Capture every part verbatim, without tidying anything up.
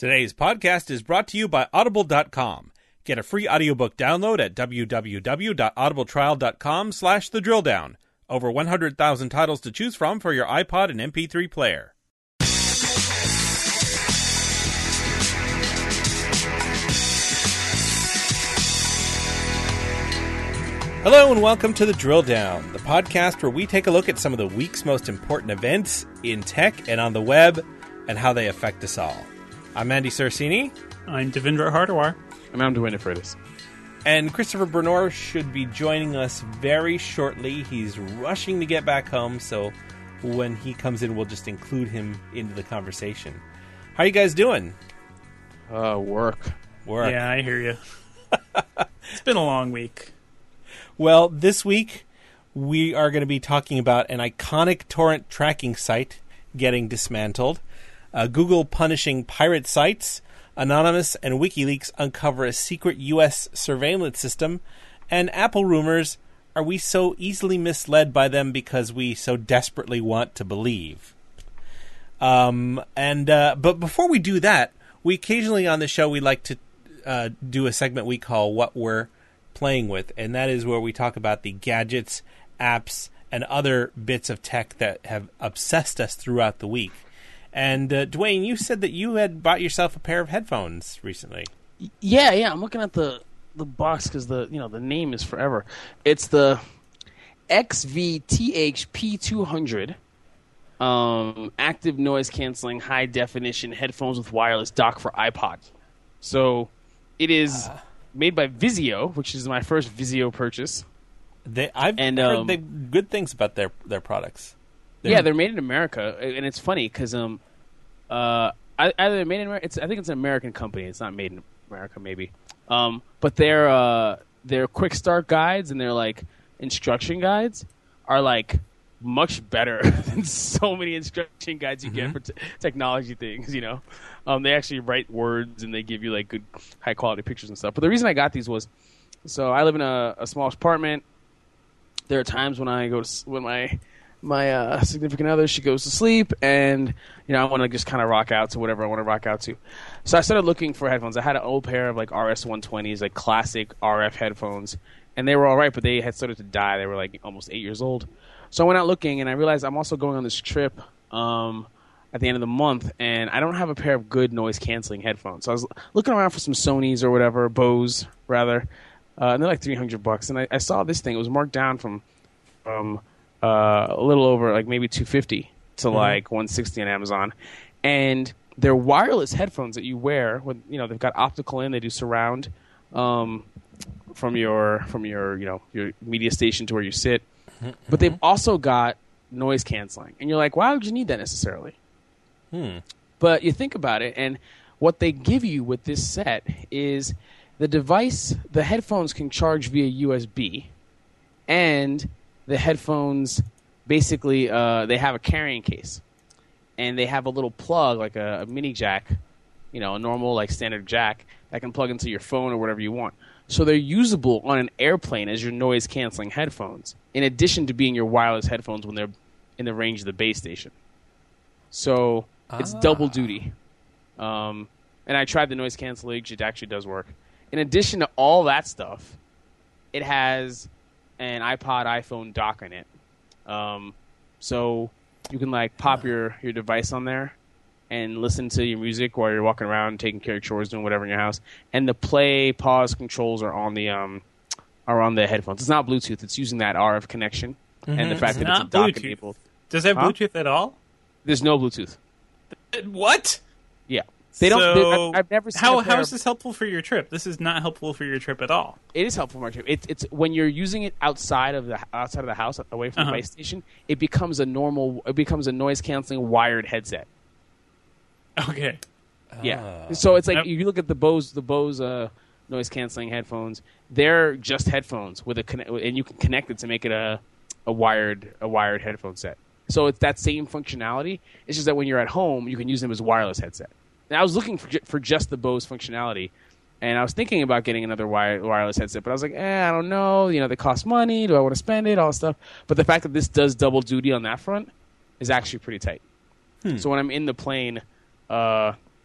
Today's podcast is brought to you by Audible dot com. Get a free audiobook download at www.audibletrial.com slash the drill down. Over one hundred thousand titles to choose from for your iPod and M P three player. Hello and welcome to The Drill Down, the podcast where we take a look at some of the week's most important events in tech and on the web and how they affect us all. I'm Andy Sarcini. I'm Devindra Hardawar. And I'm Dwayne Freitas. And Christopher Bernor should be joining us very shortly. He's rushing to get back home, so when he comes in, we'll just include him into the conversation. How are you guys doing? Uh, work. Work. Yeah, I hear you. It's been a long week. Well, this week, we are going to be talking about an iconic torrent tracking site getting dismantled, uh, Google punishing pirate sites, Anonymous and WikiLeaks uncover a secret U S surveillance system, and Apple rumors, are we so easily misled by them because we so desperately want to believe? Um, and uh, But before we do that, we occasionally on the show, we like to uh, do a segment we call What We're Playing With, and that is where we talk about the gadgets, apps, and other bits of tech that have obsessed us throughout the week. And uh, Dwayne, you said that you had bought yourself a pair of headphones recently. Yeah, yeah. I'm looking at the the box because the you know the name is forever. It's the X V T H P two hundred, um, active noise canceling, high definition headphones with wireless dock for iPod. So it is uh, made by Vizio, which is my first Vizio purchase. They, I've and, heard um, they, good things about their their products. They're, yeah, they're made in America, and it's funny because um, uh, either they're made in America. It's, I think it's an American company. It's not made in America, maybe. Um, but their uh, their quick start guides and their like instruction guides are like much better than so many instruction guides you mm-hmm. get for t- technology things. You know, um, they actually write words and they give you like good high quality pictures and stuff. But the reason I got these was, so I live in a, a small apartment. There are times when I go to when my my uh, significant other, she goes to sleep, and you know I want to just kind of rock out to whatever I want to rock out to. So I started looking for headphones. I had an old pair of like R S one twenties, like classic R F headphones, and they were all right, but they had started to die. They were like almost eight years old. So I went out looking, and I realized I'm also going on this trip um, at the end of the month, and I don't have a pair of good noise canceling headphones. So I was looking around for some Sonys or whatever, Bose rather, uh, and they're like three hundred bucks. And I, I saw this thing. It was marked down from from. Uh, a little over like maybe two fifty to mm-hmm. like one sixty on Amazon, and they're wireless headphones that you wear. With you know they've got optical in, they do surround um, from your from your you know your media station to where you sit, mm-hmm. but they've also got noise canceling, and you're like, why would you need that necessarily? Hmm. But you think about it, and what they give you with this set is the device. The headphones can charge via U S B, and the headphones, basically, uh, they have a carrying case, and they have a little plug, like a, a mini jack, you know, a normal, like, standard jack that can plug into your phone or whatever you want. So they're usable on an airplane as your noise-canceling headphones, in addition to being your wireless headphones when they're in the range of the base station. So ah. it's double duty. Um, and I tried the noise canceling; it actually does work. In addition to all that stuff, it has an iPod, iPhone dock in it. Um, so you can like pop your, your device on there and listen to your music while you're walking around, taking care of chores, doing whatever in your house. And the play, pause controls are on the um are on the headphones. It's not Bluetooth. It's using that R F connection mm-hmm. and the fact it's that it's a dock enabled. Does it have huh? Bluetooth at all? There's no Bluetooth. What? Yeah. They don't. So, they, I've, I've never seen. How a pair how is of, this helpful for your trip? This is not helpful for your trip at all. It is helpful for my trip. It's it's when you're using it outside of the outside of the house, away from uh-huh. the base station. It becomes a normal. It becomes a noise canceling wired headset. Okay. Yeah. Uh, so it's like yep. you look at the Bose the Bose uh, noise canceling headphones. They're just headphones with a connect, and you can connect it to make it a a wired a wired headphone set. So it's that same functionality. It's just that when you're at home, you can use them as a wireless headset. And I was looking for for just the Bose functionality, and I was thinking about getting another wire, wireless headset, but I was like, eh, I don't know. You know, they cost money. Do I want to spend it? All that stuff. But the fact that this does double duty on that front is actually pretty tight. Hmm. So when I'm in the plane, uh,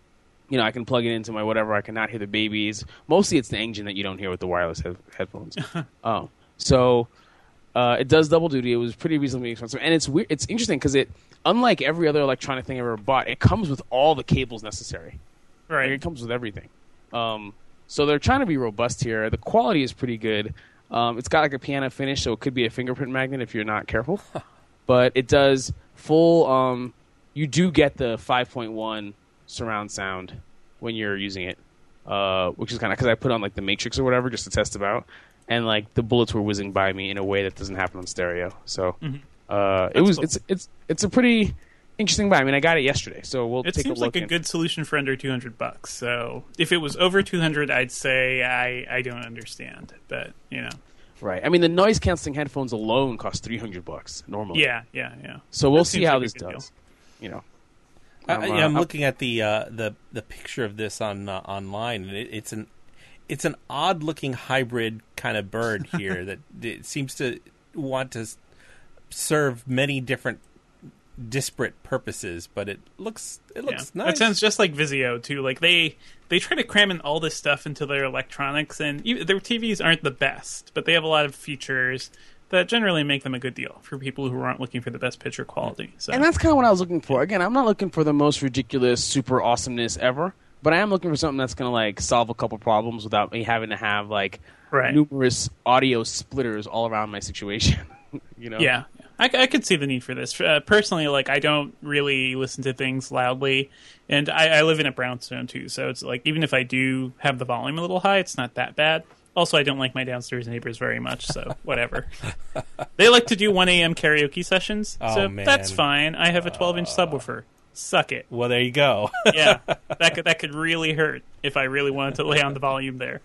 you know, I can plug it into my whatever. I cannot hear the babies. Mostly, it's the engine that you don't hear with the wireless head- headphones. Oh, so uh, it does double duty. It was pretty reasonably expensive, and it's weird. It's interesting because it, unlike every other electronic thing I've ever bought, it comes with all the cables necessary. Right. Like, it comes with everything. Um, so they're trying to be robust here. The quality is pretty good. Um, it's got like a piano finish, so it could be a fingerprint magnet if you're not careful. But it does full. Um, you do get the five point one surround sound when you're using it, uh, which is kind of because I put on like the Matrix or whatever just to test them out, and like the bullets were whizzing by me in a way that doesn't happen on stereo. So Mm-hmm. uh, it That's was cool. it's it's it's a pretty interesting buy. I mean, I got it yesterday, so we'll It take seems a look. like a and- good solution for under two hundred bucks. So if it was over two hundred, I'd say I, I don't understand. But, you know. Right. I mean, the noise canceling headphones alone cost three hundred bucks normally. Yeah, yeah, yeah. So we'll That see seems how like a this good does. You know. I, Um, I- uh, yeah, I'm I'll- looking at the uh, the the picture of this on uh, online, and it, it's an it's an odd looking hybrid kind of bird here that it seems to want to s- serve many different disparate purposes, but it looks it looks Yeah. nice. That sounds just like Vizio too. Like they they try to cram in all this stuff into their electronics, and even, their T Vs aren't the best, but they have a lot of features that generally make them a good deal for people who aren't looking for the best picture quality. So And that's kind of what I was looking for. Again, I'm not looking for the most ridiculous, super awesomeness ever, but I am looking for something that's going to like solve a couple problems without me having to have like Right. numerous audio splitters all around my situation. you know? yeah, I, I could see the need for this. Uh, personally, like I don't really listen to things loudly, and I, I live in a brownstone too, so it's like even if I do have the volume a little high, it's not that bad. Also, I don't like my downstairs neighbors very much, so whatever. They like to do one a.m. karaoke sessions, Oh, so man. that's fine. I have a twelve-inch subwoofer. Suck it. Well, there you go. Yeah, that could that could really hurt if I really wanted to lay on the volume there.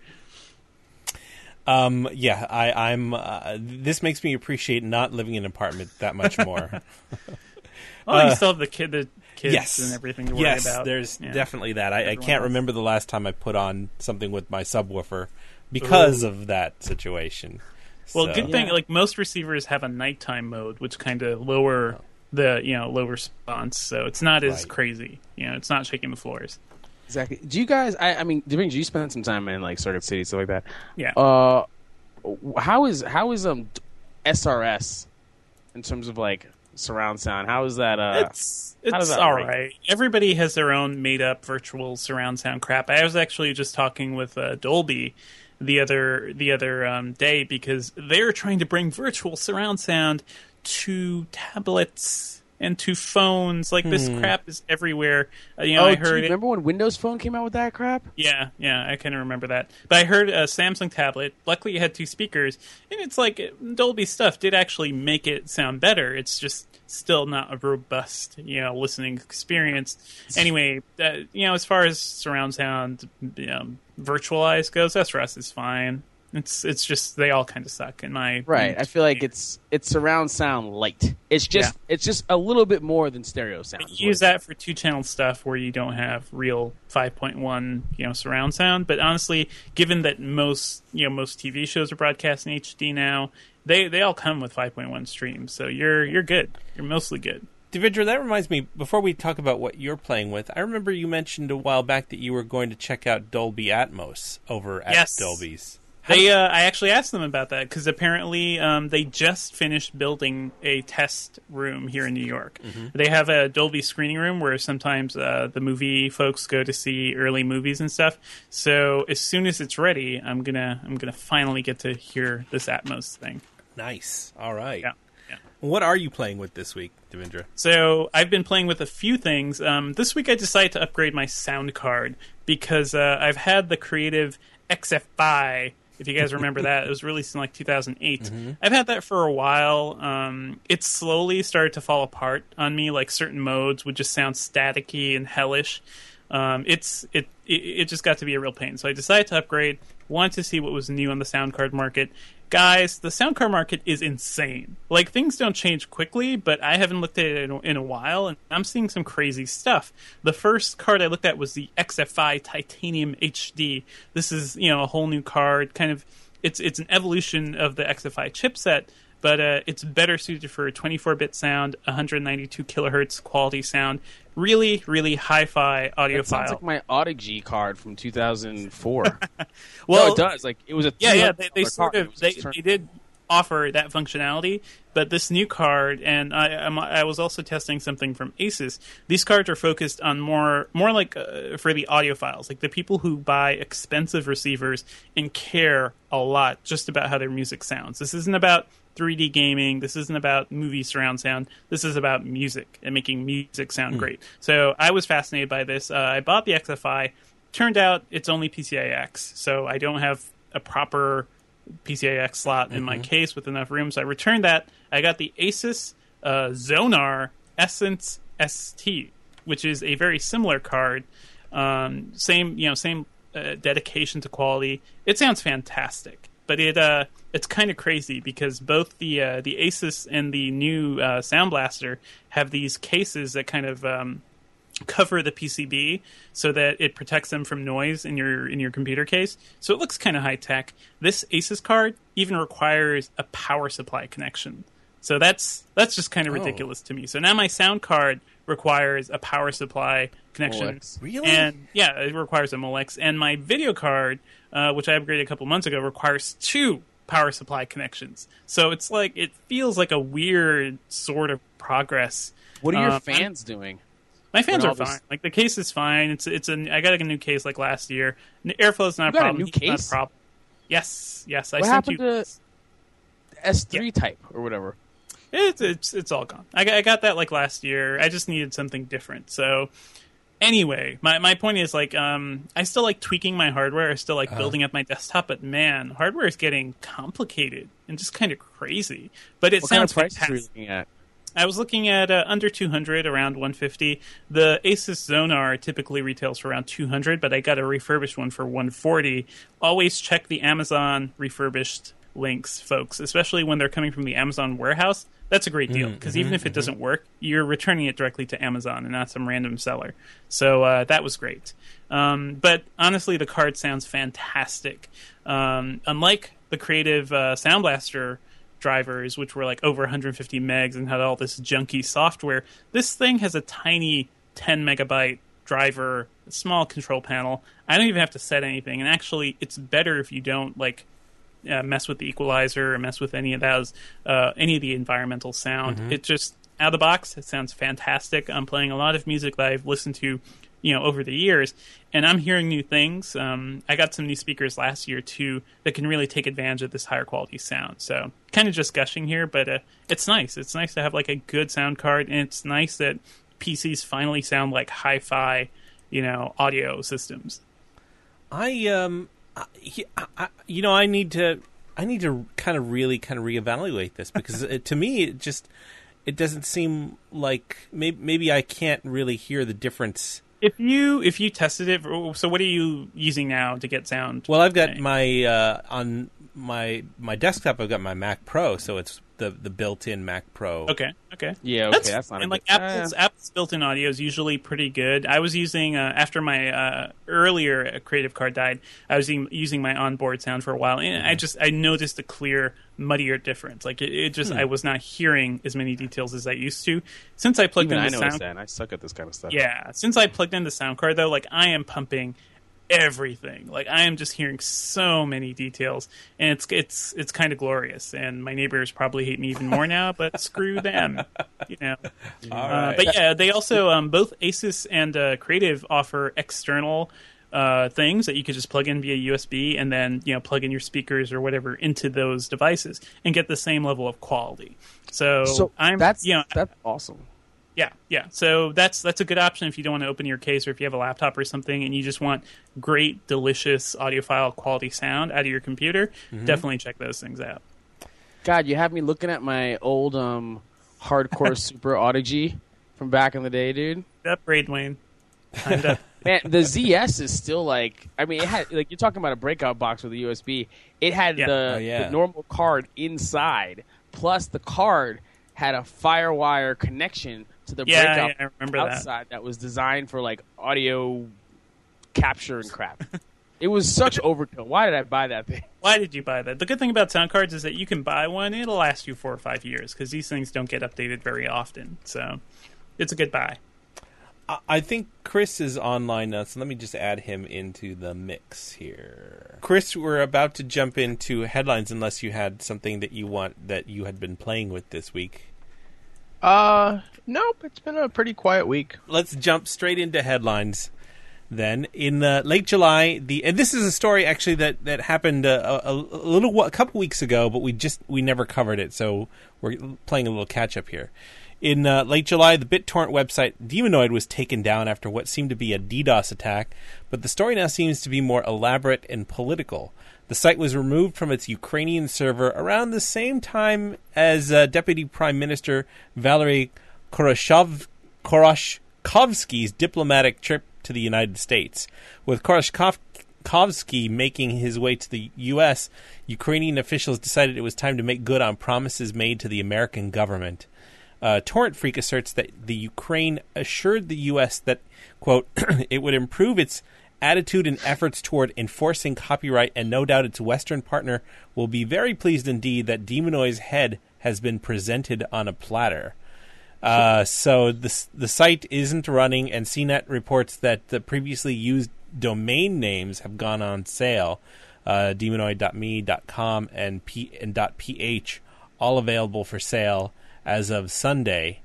um, yeah, I, I'm. Uh, this makes me appreciate not living in an apartment that much more. Oh, Uh, you still have the kid, the kids, yes, and everything to worry yes, about. there's Yeah. definitely that. I, I Everyone can't else. remember the last time I put on something with my subwoofer because Ooh. of that situation. Well, So- good thing, Yeah. like most receivers have a nighttime mode, which kind of lower the you know low response, so it's not as Right. crazy. You know, it's not shaking the floors. Exactly. Do you guys, I, I mean, Dimitri, you spent some time in like Circuit City, stuff like that. Yeah. Uh, how is, how is um S R S in terms of like surround sound? How is that? Uh, It's how does it's that all rate? right. Everybody has their own made up virtual surround sound crap. I was actually just talking with uh, Dolby the other the other um, day because they're trying to bring virtual surround sound to tablets and to phones. Like this crap is everywhere. Uh, you know, oh, I do you heard it. remember when Windows Phone came out with that crap? Yeah, yeah, I kind of remember that. But I heard a Samsung tablet. Luckily, it had two speakers, and it's like Dolby stuff did actually make it sound better. It's just still not a robust, you know, listening experience. Anyway, uh, you know, as far as surround sound, you know, virtualized goes, S R S is fine. It's it's just they all kind of suck in my Right. I feel like it's it's surround sound light. It's just it's just a little bit more than stereo sound. is what use it that for two channel stuff where you don't have real five point one you know surround sound. But honestly, given that most you know most T V shows are broadcast in H D now, they they all come with five point one streams, so you're you're good. You're mostly good. Devindra, that reminds me, before we talk about what you're playing with, I remember you mentioned a while back that you were going to check out Dolby Atmos over at Yes. Dolby's. They, uh, I actually asked them about that because apparently um, they just finished building a test room here in New York. They have a Dolby screening room where sometimes uh, the movie folks go to see early movies and stuff. So as soon as it's ready, I'm gonna I'm gonna finally get to hear this Atmos thing. Nice. All right. Yeah. Yeah. What are you playing with this week, Devindra? So I've been playing with a few things. Um, this week I decided to upgrade my sound card because uh, I've had the Creative X F I. If you guys remember that, it was released in like two thousand eight. Mm-hmm. I've had that for a while. Um, it slowly started to fall apart on me. Like certain modes would just sound staticky and hellish. Um, it's it, it it just got to be a real pain. So I decided to upgrade. Wanted to see what was new on the sound card market. Guys, the sound card market is insane. Like, things don't change quickly, but I haven't looked at it in, in a while, and I'm seeing some crazy stuff. The first card I looked at was the X F I Titanium H D. This is, you know, a whole new card. Kind of, it's it's an evolution of the X F I chipset, but uh, it's better suited for twenty-four bit sound, one hundred ninety-two kilohertz quality sound. Really, really hi-fi audiophile. That sounds like my Audigy card from two thousand four. Well, no, it does. Like it was a yeah, yeah. They, they sort card. of they, they did offer that functionality, but this new card, and I I'm, I was also testing something from Asus. These cards are focused on more more like uh, for the audiophiles, like the people who buy expensive receivers and care a lot just about how their music sounds. This isn't about three D gaming. This isn't about movie surround sound. This is about music and making music sound mm. great. So I was fascinated by this. Uh, I bought the X F I. Turned out it's only P C I X, so I don't have a proper P C I X slot in mm-hmm. my case with enough room. So I returned that. I got the Asus uh, Zonar Essence S T, which is a very similar card. Um, same, you know, same uh, dedication to quality. It sounds fantastic. But it uh, it's kind of crazy because both the uh, the Asus and the new uh, Sound Blaster have these cases that kind of um, cover the P C B so that it protects them from noise in your in your computer case. So it looks kind of high tech. This Asus card even requires a power supply connection. So that's that's just kind of ridiculous oh. to me. So now my sound card requires a power supply connection. Molex. Really? And yeah, it requires a Molex. And my video card, uh, which I upgraded a couple months ago, requires two power supply connections. So it's like it feels like a weird sort of progress. What are your um, fans doing? My fans When are all fine. this- Like the case is fine. It's it's an I got a new case like last year. The airflow's not You a got a problem. new Heat's not case? a problem. Yes, yes. I What sent happened you. to S three type or whatever? It's it's it's all gone. I got, I got that like last year. I just needed something different. So anyway, my my point is like um I still like tweaking my hardware. I still like Uh-huh. building up my desktop, but man, hardware is getting complicated and just kind of crazy. But it What kind sounds of prices are you fantastic. looking at? I was looking at uh, under two hundred, around one fifty. The Asus Zonar typically retails for around two hundred, but I got a refurbished one for one forty. Always check the Amazon refurbished links, folks, especially when they're coming from the Amazon warehouse. That's a great deal because Mm-hmm, even if it mm-hmm. doesn't work, you're returning it directly to Amazon and not some random seller. So uh, that was great. Um, but honestly, the card sounds fantastic. Um, unlike the Creative uh, Sound Blaster drivers, which were like over one hundred fifty megs and had all this junky software, this thing has a tiny ten megabyte driver, small control panel. I don't even have to set anything, and actually, it's better if you don't like uh, mess with the equalizer or mess with any of those, uh, any of the environmental sound. Mm-hmm. It just out of the box, it sounds fantastic. I'm playing a lot of music that I've listened to, you know, over the years, and I'm hearing new things. Um, I got some new speakers last year too that can really take advantage of this higher quality sound. So, kind of just gushing here, but uh, it's nice. It's nice to have like a good sound card, and it's nice that P Cs finally sound like hi-fi, you know, audio systems. I um, I, I, you know, I need to, I need to kind of really kind of reevaluate this because it, to me, it just, it doesn't seem like maybe maybe I can't really hear the difference. If you if you tested it, so what are you using now to get sound? Well, I've got Okay. my uh, on my my desktop. I've got my Mac Pro, so it's the the built-in Mac Pro. Okay, okay. Yeah, okay, that's, not a and like good- Apple's uh, Apple's built-in audio is usually pretty good. I was using uh, after my uh, earlier uh, creative card died. I was using, using my onboard sound for a while, and I just I noticed a clear, muddier difference. Like it, it just Hmm. I was not hearing as many details as I used to. Since I plugged Even in I the noticed sound, that, and I suck at this kind of stuff. yeah. Since I plugged in the sound card though, like I am pumping everything. Like I am just hearing so many details, and it's it's it's kind of glorious. And my neighbors probably hate me even more now, but screw them, you know. All Uh, right. but yeah, they also um, both Asus and uh, Creative offer external uh, things that you could just plug in via U S B, and then you know plug in your speakers or whatever into those devices and get the same level of quality. So, So I'm that's you know that's awesome. yeah, yeah. So that's that's a good option if you don't want to open your case or if you have a laptop or something and you just want great, delicious audiophile quality sound out of your computer. Mm-hmm. Definitely check those things out. God, you have me looking at my old um, hardcore super Audigy from back in the day, dude. Upgrade, Wayne. Timed up. Man, the Z S is still like, I mean, it had like you're talking about a breakout box with a U S B. It had Yeah. the, Oh, yeah. the normal card inside, plus the card had a FireWire connection to the Yeah, breakout yeah, I remember that. outside that. was designed for like audio capture and crap. It was such overkill. Why did I buy that thing? Why did you buy that? The good thing about sound cards is that you can buy one. It'll last you four or five years because these things don't get updated very often. So it's a good buy. I think Chris is online now, so let me just add him into the mix here. Chris, we're about to jump into headlines unless you had something that you want that you had been playing with this week. Uh, nope, it's been a pretty quiet week. Let's jump straight into headlines then. In uh, late July, the and this is a story actually that, that happened uh, a, a little a couple weeks ago, but we just we never covered it, so we're playing a little catch up here. In uh, late July, the BitTorrent website Demonoid was taken down after what seemed to be a DDoS attack, but the story now seems to be more elaborate and political. The site was removed from its Ukrainian server around the same time as uh, Deputy Prime Minister Valery Koroshov, Koroshkovsky's diplomatic trip to the United States. With Koroshkovsky making his way to the U S, Ukrainian officials decided it was time to make good on promises made to the American government. Uh, Torrent Freak asserts that the Ukraine assured the U S that, quote, it would improve its attitude and efforts toward enforcing copyright, and no doubt its Western partner will be very pleased indeed that Demonoid's head has been presented on a platter. Uh, so the, the site isn't running, and C net reports that the previously used domain names have gone on sale. Uh, demonoid dot me, .com, and, P, and .ph, all available for sale as of Sunday.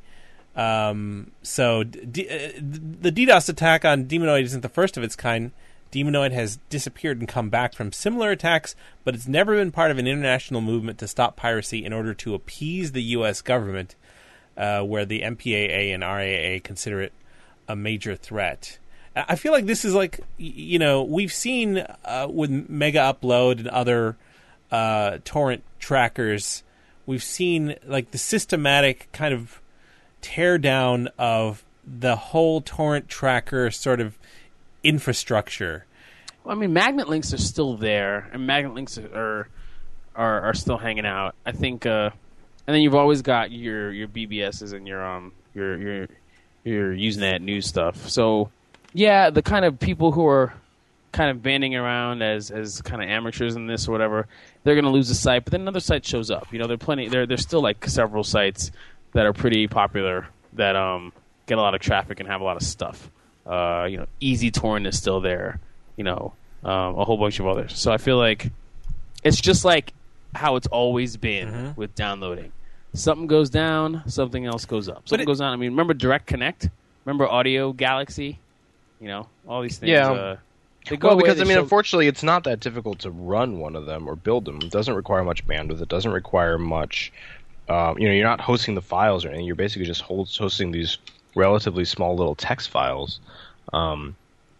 Um, so D- uh, the DDoS attack on Demonoid isn't the first of its kind. Demonoid has disappeared and come back from similar attacks, but it's never been part of an international movement to stop piracy in order to appease the U S government, uh, where the M P A A and R A A consider it a major threat. I feel like this is like, you know, we've seen uh, with Mega Upload and other uh, torrent trackers, we've seen like the systematic kind of tear down of the whole torrent tracker sort of infrastructure. Well, I mean, magnet links are still there, and magnet links are are, are still hanging out. I think, uh, and then you've always got your your B B Ss and your um your your your Usenet news stuff. So yeah, the kind of people who are kind of banding around as as kind of amateurs in this or whatever, they're going to lose the site. But then another site shows up. You know, there are plenty. There there's still like several sites that are pretty popular that um get a lot of traffic and have a lot of stuff. Uh, you know, Easy Torrent is still there. You know, um, a whole bunch of others. So I feel like it's just like how it's always been Mm-hmm. with downloading. Something goes down, something else goes up. Something it- goes down. I mean, remember Direct Connect? Remember Audio Galaxy? You know, all these things. Yeah. Uh, they go Well, away, because they I mean, show- unfortunately, it's not that difficult to run one of them or build them. It doesn't require much bandwidth. It doesn't require much. Um, you know, you're not hosting the files or anything. You're basically just host- hosting these relatively small little text files. Um,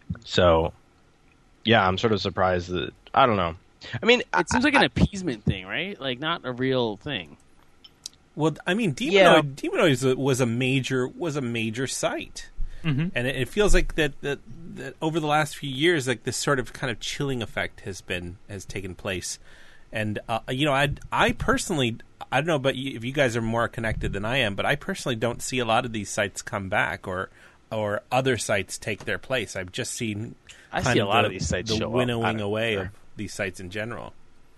so, yeah, I'm sort of surprised that I don't know. I mean, it seems like an appeasement thing, right? Like not a real thing. Well, I mean, Demonoid, Yeah. Demonoid was a, was a major was a major site, Mm-hmm. and it, it feels like that, that that over the last few years, like this sort of kind of chilling effect has been has taken place. And uh, you know, I I personally, I don't know, but if you guys are more connected than I am, but I personally don't see a lot of these sites come back or or other sites take their place. I've just seen I kind see a lot the, of these sites the show up winnowing out of away nowhere. of these sites in general.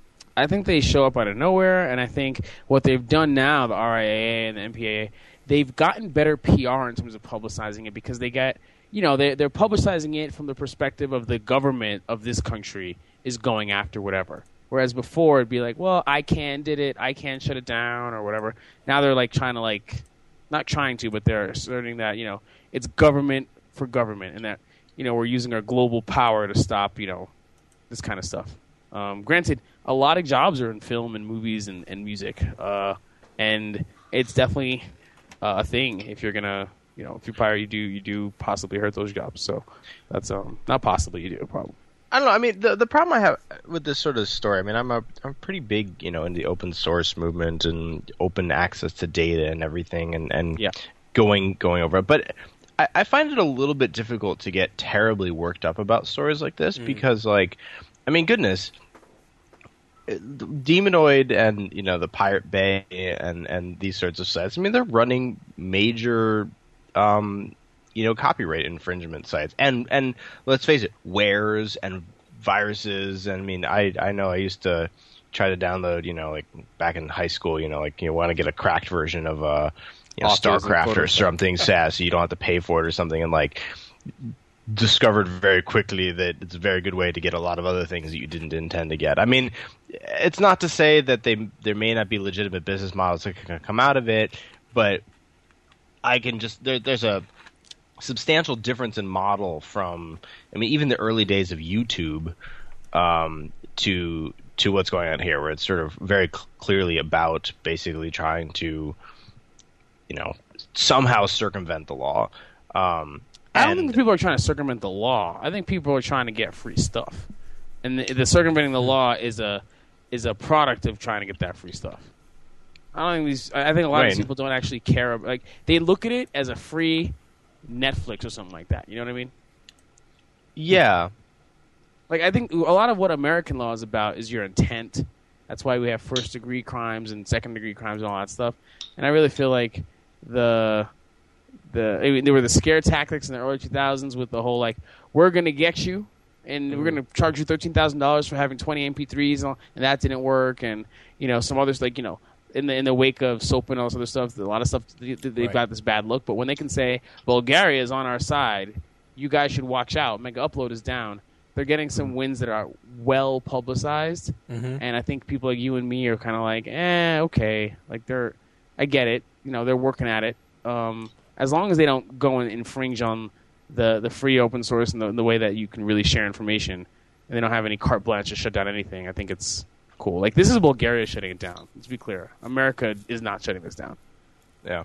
I think they show up out of nowhere, and I think what they've done now, the R I A A and the M P A A, they've gotten better P R in terms of publicizing it because they get, you know, they, they're publicizing it from the perspective of the government of this country is going after whatever. Whereas before it'd be like, well, I can did it, I can shut it down or whatever. Now they're like trying to like, not trying to, but they're asserting that, you know, it's government for government and that, you know, we're using our global power to stop, you know, this kind of stuff. Um, granted, a lot of jobs are in film and movies and, and music, uh, and it's definitely uh, a thing. If you're gonna, you know, if you pirate, you do you do possibly hurt those jobs. So that's um not possibly, you do probably. I don't know. I mean, the the problem I have with this sort of story. I mean, I'm a I'm pretty big, you know, in the open source movement and open access to data and everything, and and Yeah. going going over it. But I, I find it a little bit difficult to get terribly worked up about stories like this because, like, I mean, goodness. Demonoid and, you know, the Pirate Bay and, and these sorts of sites, I mean, they're running major, um, you know, copyright infringement sites. And, and let's face it, wares and viruses. And I mean, I I know I used to try to download, you know, like back in high school, you know, like you want to get a cracked version of uh, you know, StarCraft or something, S A S, so you don't have to pay for it or something, and like discovered very quickly that it's a very good way to get a lot of other things that you didn't intend to get. I mean, it's not to say that they there may not be legitimate business models that can come out of it, but I can just there, there's a substantial difference in model from, I mean, even the early days of YouTube um, to to what's going on here, where it's sort of very cl- clearly about basically trying to, you know, somehow circumvent the law. Um, I don't think people are trying to circumvent the law. I think people are trying to get free stuff, and the, the circumventing the law is a is a product of trying to get that free stuff. I don't think these. I think a lot right. of these people don't actually care. About, like they look at it as a free Netflix or something like that. You know what I mean? Yeah. Like I think a lot of what American law is about is your intent. That's why we have first degree crimes and second degree crimes and all that stuff. And I really feel like the the I mean, there were the scare tactics in the early two thousands with the whole like we're going to get you and mm-hmm. we're going to charge you thirteen thousand dollars for having twenty M P threes and, and that didn't work, and you know some others like you know in the in the wake of SOAP and all this other stuff, a lot of stuff they, they've right. got this bad look. But when they can say Bulgaria is on our side, you guys should watch out. Mega Upload is down. They're getting some wins that are well publicized, mm-hmm. and I think people like you and me are kind of like, eh, okay, like they're, I get it, you know, they're working at it. Um, as long as they don't go and infringe on the, the free open source and the, the way that you can really share information, and they don't have any carte blanche to shut down anything, I think it's cool. Like this is Bulgaria shutting it down. Let's be clear, America is not shutting this down. Yeah.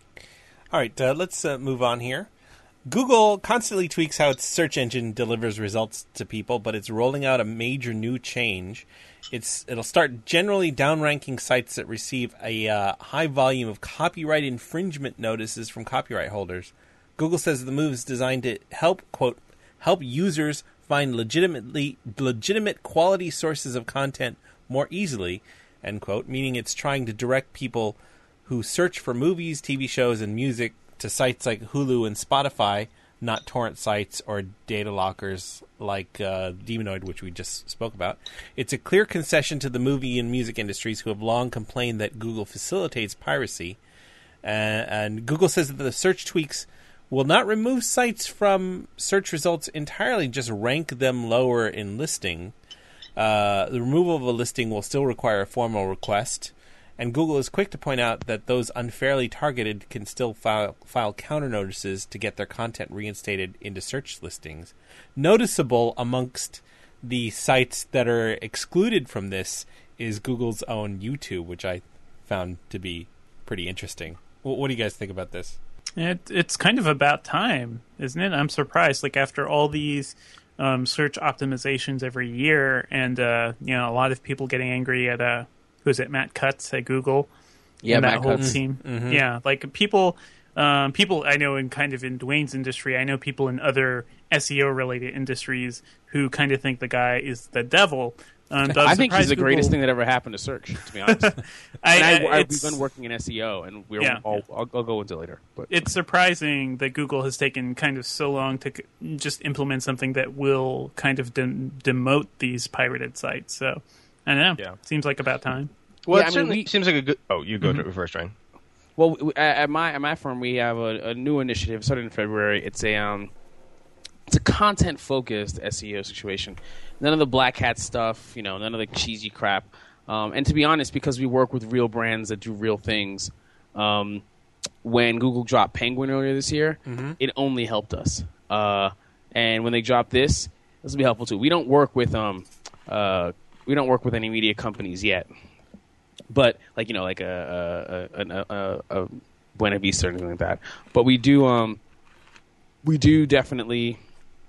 All right, uh, let's uh, move on here. Google constantly tweaks how its search engine delivers results to people, but it's rolling out a major new change. It's It'll start generally downranking sites that receive a uh, high volume of copyright infringement notices from copyright holders. Google says the move is designed to help, quote, help users find legitimately legitimate quality sources of content more easily, end quote, meaning it's trying to direct people who search for movies, T V shows, and music to sites like Hulu and Spotify, not torrent sites or data lockers like uh, Demonoid, which we just spoke about. It's a clear concession to the movie and music industries who have long complained that Google facilitates piracy. Uh, and Google says that the search tweaks will not remove sites from search results entirely, just rank them lower in listing. Uh, the removal of a listing will still require a formal request. And Google is quick to point out that those unfairly targeted can still file, file counter notices to get their content reinstated into search listings. Noticeable amongst the sites that are excluded from this is Google's own YouTube, which I found to be pretty interesting. What, what do you guys think about this? It, it's kind of about time, isn't it? I'm surprised. Like after all these um, search optimizations every year, and uh, you know, a lot of people getting angry at uh, who's it, Matt Cutts at Google, yeah, and that Matt whole Cutts. team, Mm-hmm. yeah, like people, um, people I know in kind of in Dwayne's industry, I know people in other S E O related industries who kind of think the guy is the devil. Um, I think he's the Google. greatest thing that ever happened to search, to be honest. I, I, I, it's, we've been working in S E O, and we're Yeah. all, I'll, I'll go into it later. But It's surprising that Google has taken kind of so long to c- just implement something that will kind of dem- demote these pirated sites. So, I don't know. Yeah. Seems like about time. Well, Yeah, it I mean, certainly we- seems like a good. Oh, you go Mm-hmm. to it first, Ryan. Well, w- at at my at my firm, we have a, a new initiative started in February. It's a um, it's a content focused S E O situation. None of the black hat stuff, you know, none of the cheesy crap. Um, and to be honest, because we work with real brands that do real things, um, when Google dropped Penguin earlier this year, Mm-hmm. it only helped us. Uh, and when they drop this, this will be helpful too. We don't work with um, uh, we don't work with any media companies yet. But like you know, like a a, a, a, a Buena Vista or anything like that. But we do um, we do definitely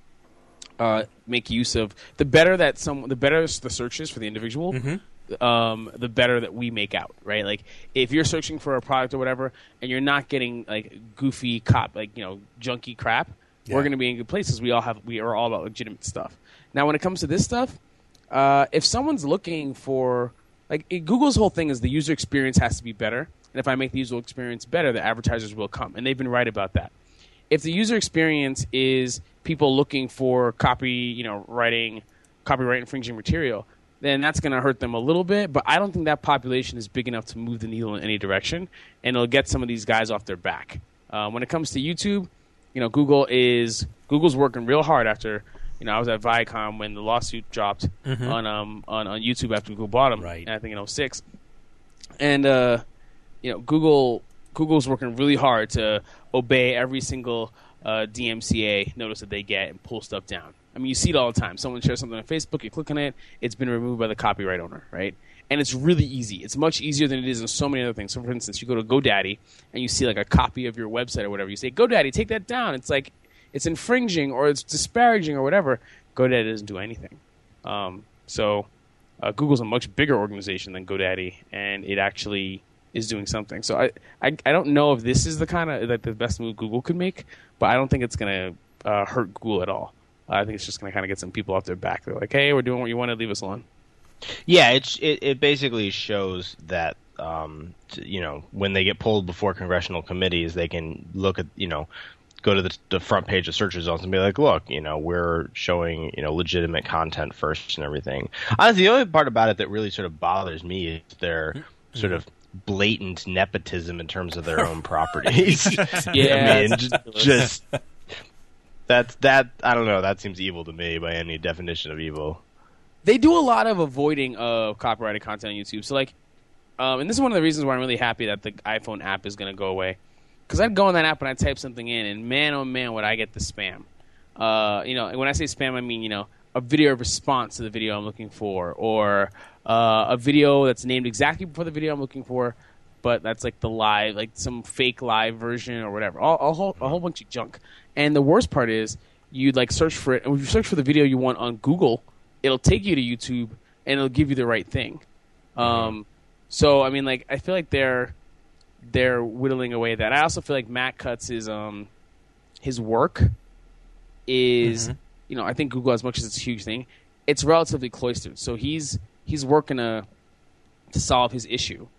uh, make use of the better that some the better the searches for the individual, Mm-hmm. um, the better that we make out. Right? Like if you're searching for a product or whatever, and you're not getting like goofy cop like you know junky crap, Yeah. we're going to be in good places. We all have we are all about legitimate stuff. Now, when it comes to this stuff, uh, if someone's looking for Like it, Google's whole thing is the user experience has to be better, and if I make the user experience better, the advertisers will come, and they've been right about that. If the user experience is people looking for copy, you know, writing copyright infringing material, then that's going to hurt them a little bit. But I don't think that population is big enough to move the needle in any direction, and it'll get some of these guys off their back. Uh, when it comes to YouTube, you know, Google is Google's working real hard after. You know, I was at Viacom when the lawsuit dropped mm-hmm. on um on, on YouTube after Google bought them. Right. I think in oh six, and uh, you know, Google Google's working really hard to obey every single uh, D M C A notice that they get and pull stuff down. I mean, you see it all the time. Someone shares something on Facebook, you click on it, it's been removed by the copyright owner, right? And it's really easy. It's much easier than it is in so many other things. So, for instance, you go to GoDaddy and you see like a copy of your website or whatever. You say, GoDaddy, take that down. It's like it's infringing or it's disparaging or whatever. GoDaddy doesn't do anything. Um, so uh, Google's a much bigger organization than GoDaddy, and it actually is doing something. So I, I, I don't know if this is the kind of like the best move Google could make, but I don't think it's going to uh, hurt Google at all. I think it's just going to kind of get some people off their back. They're like, hey, we're doing what you want to, leave us alone. Yeah, it's, it it basically shows that um, t- you know, when they get pulled before congressional committees, they can look at, you know, go to the, the front page of search results and be like, look, you know, we're showing, you know, legitimate content first and everything. Honestly, the only part about it that really sort of bothers me is their mm-hmm. sort of blatant nepotism in terms of their own properties. Yeah, I mean, just, just that's that. I don't know. That seems evil to me by any definition of evil. They do a lot of avoiding of copyrighted content on YouTube. So, like, um, and this is one of the reasons why I'm really happy that the iPhone app is going to go away. Because I'd go on that app and I'd type something in, and man, oh man, would I get the spam. Uh, you know, and when I say spam, I mean, you know, a video response to the video I'm looking for, or uh, a video that's named exactly before the video I'm looking for, but that's like the live, like some fake live version or whatever. All, a, whole, a whole bunch of junk. And the worst part is, you'd like search for it, and when you search for the video you want on Google, it'll take you to YouTube and it'll give you the right thing. Um, so I mean, like, I feel like they're they're whittling away that. I also feel like Matt Cutts is um his work is mm-hmm. you know, I think Google, as much as it's a huge thing, it's relatively cloistered. So he's he's working to to solve his issue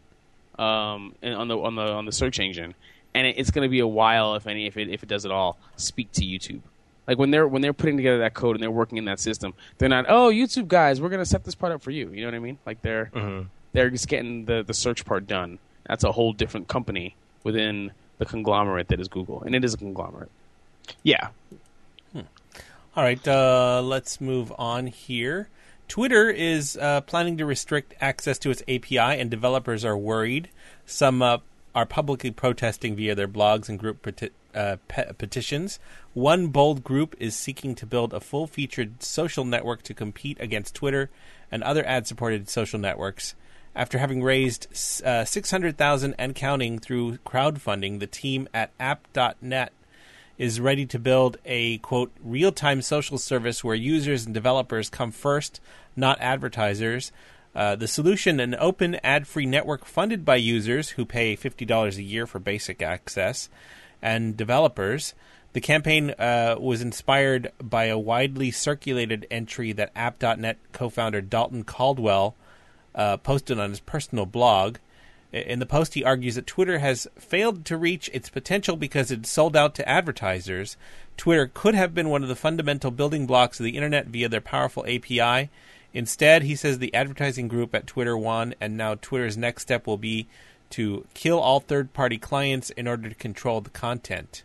um and on the on the on the search engine, and it, it's going to be a while, if any, if it if it does at all, speak to YouTube. Like when they're when they're putting together that code and they're working in that system, they're not, oh, YouTube guys, we're gonna set this part up for you. You know what I mean? Like they're mm-hmm. they're just getting the, the search part done. That's a whole different company within the conglomerate that is Google, and it is a conglomerate. Yeah. Hmm. All right, uh, let's move on here. Twitter is uh, planning to restrict access to its A P I, and developers are worried. Some uh, are publicly protesting via their blogs and group peti- uh, pe- petitions. One bold group is seeking to build a full-featured social network to compete against Twitter and other ad-supported social networks. After having raised uh, six hundred thousand dollars and counting through crowdfunding, the team at app dot net is ready to build a, quote, real-time social service where users and developers come first, not advertisers. Uh, the solution, an open, ad-free network funded by users who pay fifty dollars a year for basic access, and developers. The campaign uh, was inspired by a widely circulated entry that app dot net co-founder Dalton Caldwell uh, posted on his personal blog. In the post, he argues that Twitter has failed to reach its potential because it's sold out to advertisers. Twitter could have been one of the fundamental building blocks of the internet via their powerful A P I. Instead, he says the advertising group at Twitter won, and now Twitter's next step will be to kill all third-party clients in order to control the content.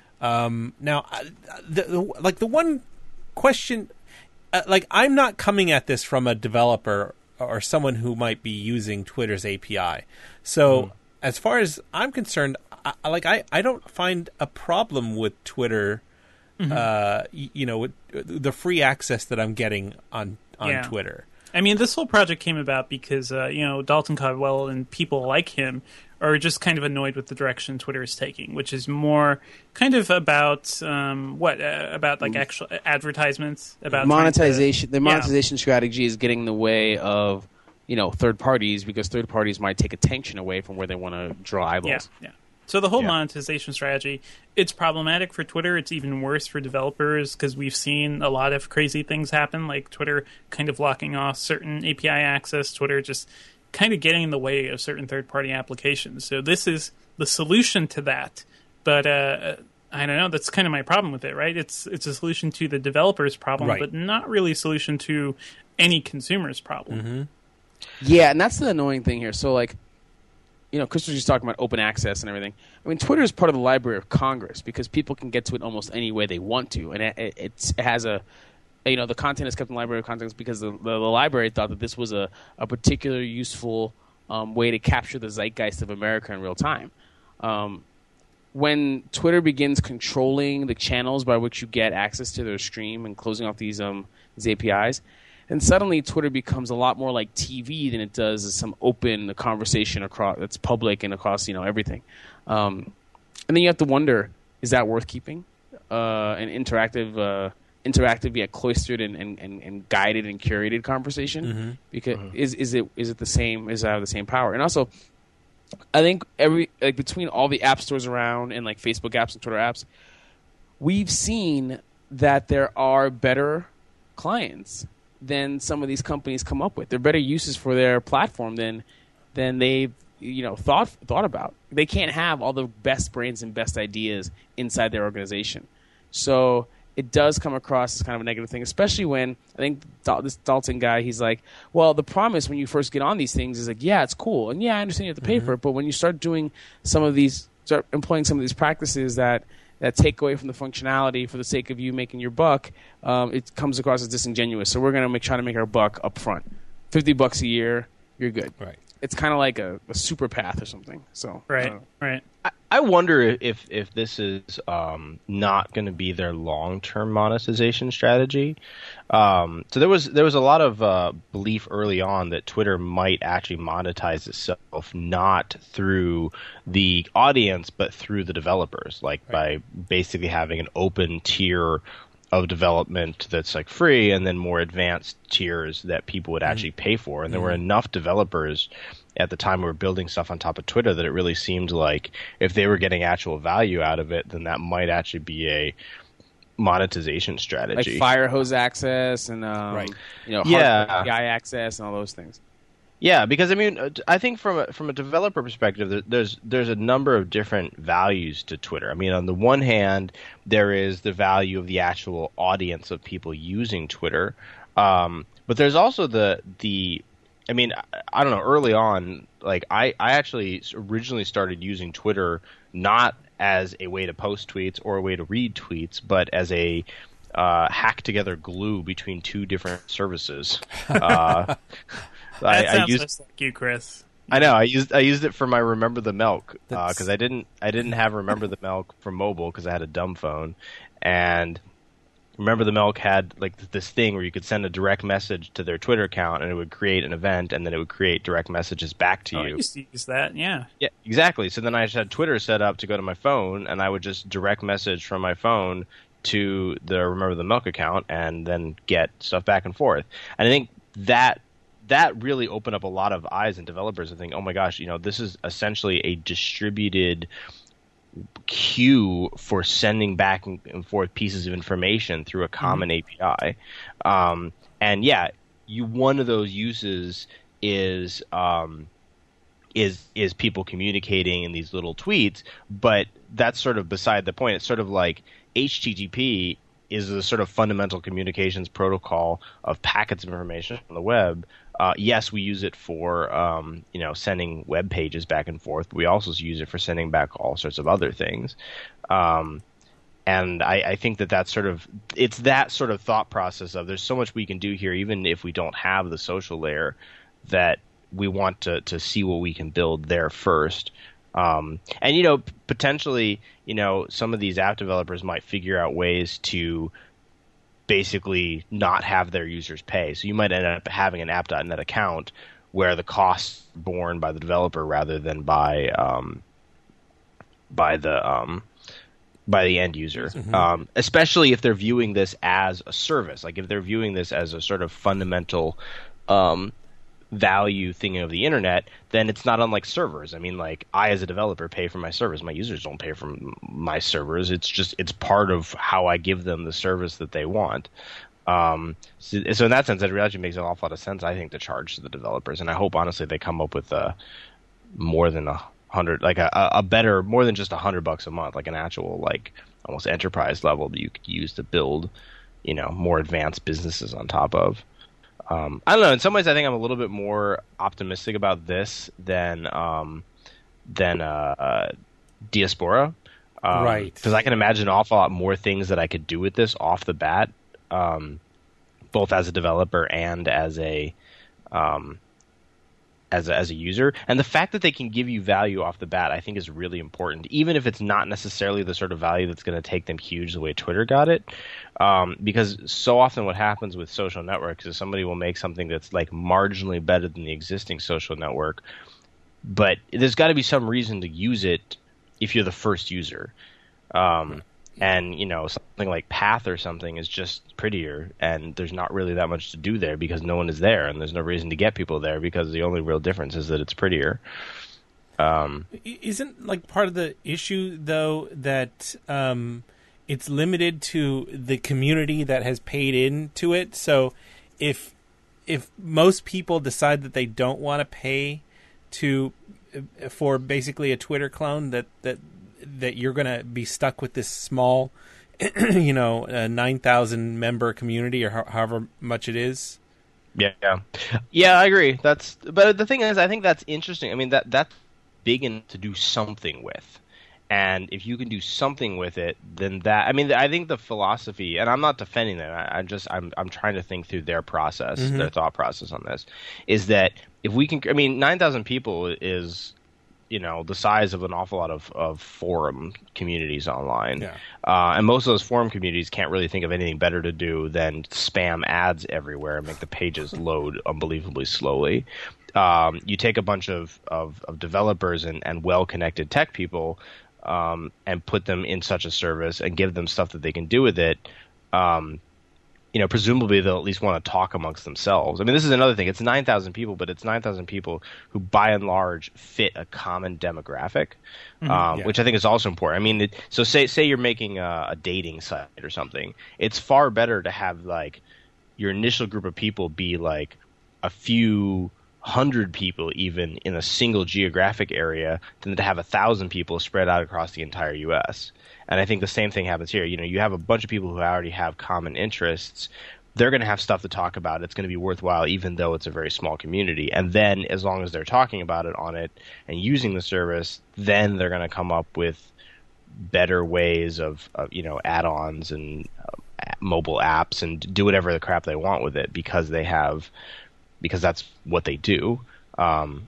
Um, now, the, the, like the one question, uh, like I'm not coming at this from a developer or someone who might be using Twitter's A P I. So, mm. as far as I'm concerned, I, like I, I don't find a problem with Twitter. Mm-hmm. Uh, you, you know, with the free access that I'm getting on on yeah. Twitter. I mean, this whole project came about because uh, you know, Dalton Caldwell and people like him are just kind of annoyed with the direction Twitter is taking, which is more kind of about um, what uh, about like actual advertisements, about monetization. To, the monetization yeah. strategy is getting in the way of, you know, third parties, because third parties might take attention away from where they want to draw eyeballs. Yeah, yeah. So the whole yeah. monetization strategy, it's problematic for Twitter. It's even worse for developers because we've seen a lot of crazy things happen, like Twitter kind of locking off certain A P I access, Twitter just kind of getting in the way of certain third-party applications. So this is the solution to that. But uh, I don't know. That's kind of my problem with it, right? It's it's a solution to the developer's problem, Right. but not really a solution to any consumer's problem. Mm-hmm. Yeah, and that's the annoying thing here. So, like, you know, Chris was just talking about open access and everything. I mean, Twitter is part of the Library of Congress because people can get to it almost any way they want to, and it, it, it's, it has a, you know, the content is kept in the Library of Congress because the, the, the library thought that this was a, a particularly useful um, way to capture the zeitgeist of America in real time. Um, when Twitter begins controlling the channels by which you get access to their stream and closing off these um these A P Is, then suddenly Twitter becomes a lot more like T V than it does as some open conversation across that's public and across you know everything. Um, and then you have to wonder: is that worth keeping? Uh, an interactive, uh, interactive yet cloistered and, and, and, and guided and curated conversation? Mm-hmm. Because is is it is it the same? Is it have the same power? And also, I think every like between all the app stores around and like Facebook apps and Twitter apps, we've seen that there are better clients than some of these companies come up with. There are better uses for their platform than than they've you know thought thought about. They can't have all the best brains and best ideas inside their organization. So it does come across as kind of a negative thing, especially when I think Dal- this Dalton guy, he's like, well, the promise when you first get on these things is like, yeah, it's cool. And yeah, I understand you have to pay Mm-hmm. for it. But when you start doing some of these, start employing some of these practices that, that take away from the functionality for the sake of you making your buck, um, it comes across as disingenuous. So we're going to make try to make our buck up front. fifty bucks a year, you're good. Right. It's kind of like a, a super path or something. So Right, uh, right. I, I wonder if if this is um, not going to be their long term monetization strategy. Um, so there was there was a lot of uh, belief early on that Twitter might actually monetize itself not through the audience but through the developers, like Right. by basically having an open tier of development that's like free, and then more advanced tiers that people would actually pay for. And there were enough developers at the time we were building stuff on top of Twitter that it really seemed like if they were getting actual value out of it, then that might actually be a monetization like strategy. fire hose access and um, Right. you know, Yeah. hard A P I access and all those things. Yeah, because I mean, uh, I think from a, from a developer perspective, there- there's there's a number of different values to Twitter. I mean, on the one hand, there is the value of the actual audience of people using Twitter, um, but there's also the the. I mean, I, I don't know. Early on, like I I actually originally started using Twitter not as a way to post tweets or a way to read tweets, but as a uh, hack together glue between two different services. Uh, That I, I sounds used just like you, Chris. I know. I used I used it for my Remember the Milk That's- because I didn't I didn't have Remember the Milk for mobile because I had a dumb phone, and Remember the Milk had like this thing where you could send a direct message to their Twitter account and it would create an event and then it would create direct messages back to Oh, I you. used to use that, yeah. Yeah, exactly. So then I just had Twitter set up to go to my phone, and I would just direct message from my phone to the Remember the Milk account and then get stuff back and forth. And I think that that really opened up a lot of eyes and developers to think, oh my gosh, you know, this is essentially a distributed queue for sending back and forth pieces of information through a common A P I. Um, and yeah, you one of those uses is um, is is people communicating in these little tweets, but that's sort of beside the point. It's sort of like H T T P is a sort of fundamental communications protocol of packets of information on the web. Uh, yes, we use it for um, you know sending web pages back and forth, but we also use it for sending back all sorts of other things. Um, and I, I think that that's sort of it's that sort of thought process of there's so much we can do here, even if we don't have the social layer, that we want to to see what we can build there first. Um, and, you know, p- potentially, you know, some of these app developers might figure out ways to basically not have their users pay. So you might end up having an app dot net account where the costs are borne by the developer rather than by um, by the um, by the end user. Mm-hmm. Um, especially if they're viewing this as a service, like if they're viewing this as a sort of fundamental um, value thing of the internet, then it's not unlike servers. I mean, like I as a developer pay for my servers. My users don't pay for m- my servers. It's just it's part of how I give them the service that they want. Um, so, so in that sense, it actually makes an awful lot of sense, I think, to charge to the developers. And I hope honestly they come up with a more than a hundred, like a, a better, more than just a hundred bucks a month, like an actual like almost enterprise level that you could use to build, you know, more advanced businesses on top of. Um, I don't know. In some ways, I think I'm a little bit more optimistic about this than um, than uh, uh, Diaspora, um, right? Because I can imagine an awful lot more things that I could do with this off the bat, um, both as a developer and as a um, as a, as a user. And the fact that they can give you value off the bat, I think, is really important, even if it's not necessarily the sort of value that's going to take them huge the way Twitter got it. Um, because so often what happens with social networks is somebody will make something that's like marginally better than the existing social network, but there's got to be some reason to use it if you're the first user. Um, and, you know, something like Path or something is just prettier, and there's not really that much to do there because no one is there, and there's no reason to get people there because the only real difference is that it's prettier. Um, Isn't like part of the issue, though, that um, it's limited to the community that has paid into it? So if if most people decide that they don't want to pay to for basically a Twitter clone, that that that you're going to be stuck with this small, you know, uh, nine thousand member community or ho- however much it is. Yeah, yeah, yeah. I agree. That's but the thing is, I think that's interesting. I mean, that that's big enough to do something with, and if you can do something with it, then that. I mean, I think the philosophy, and I'm not defending them. I, I'm just I'm I'm trying to think through their process, mm-hmm. their thought process on this, is that if we can, I mean, nine thousand people is, you know, the size of an awful lot of, of forum communities online. Yeah. Uh, and most of those forum communities can't really think of anything better to do than spam ads everywhere and make the pages load unbelievably slowly. Um, you take a bunch of, of, of developers and, and well-connected tech people um, and put them in such a service and give them stuff that they can do with it. Um, you know, presumably they'll at least want to talk amongst themselves. I mean, this is another thing. It's nine thousand people, but it's nine thousand people who, by and large, fit a common demographic, mm-hmm, um, yeah. which I think is also important. I mean, it, so say say you're making a, a dating site or something. It's far better to have, like, your initial group of people be, like, a few hundred people even in a single geographic area than to have a thousand people spread out across the entire U S. And I think the same thing happens here. You know, you have a bunch of people who already have common interests. They're going to have stuff to talk about. It's going to be worthwhile, even though it's a very small community. And then, as long as they're talking about it on it and using the service, then they're going to come up with better ways of, of you know, add-ons and uh, mobile apps and do whatever the crap they want with it because they have, because that's what they do. Um,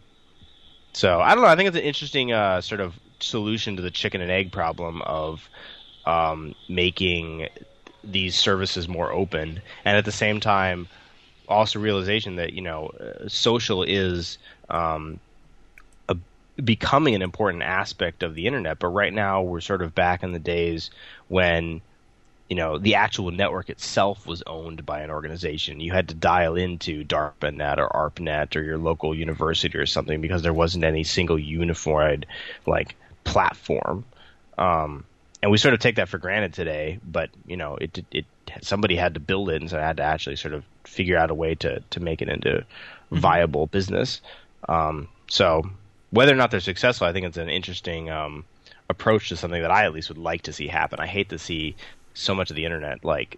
so I don't know. I think it's an interesting uh, sort of solution to the chicken and egg problem of um, making these services more open, and at the same time also realization that, you know, uh, social is um, a, becoming an important aspect of the internet. But right now we're sort of back in the days when, you know, the actual network itself was owned by an organization. You had to dial into DARPANet or ARPANET or your local university or something because there wasn't any single unified, like, platform. Um, and we sort of take that for granted today, but, you know, it it somebody had to build it, and so I had to actually sort of figure out a way to, to make it into mm-hmm. viable business. Um, so whether or not they're successful, I think it's an interesting um, approach to something that I at least would like to see happen. I hate to see so much of the internet, like,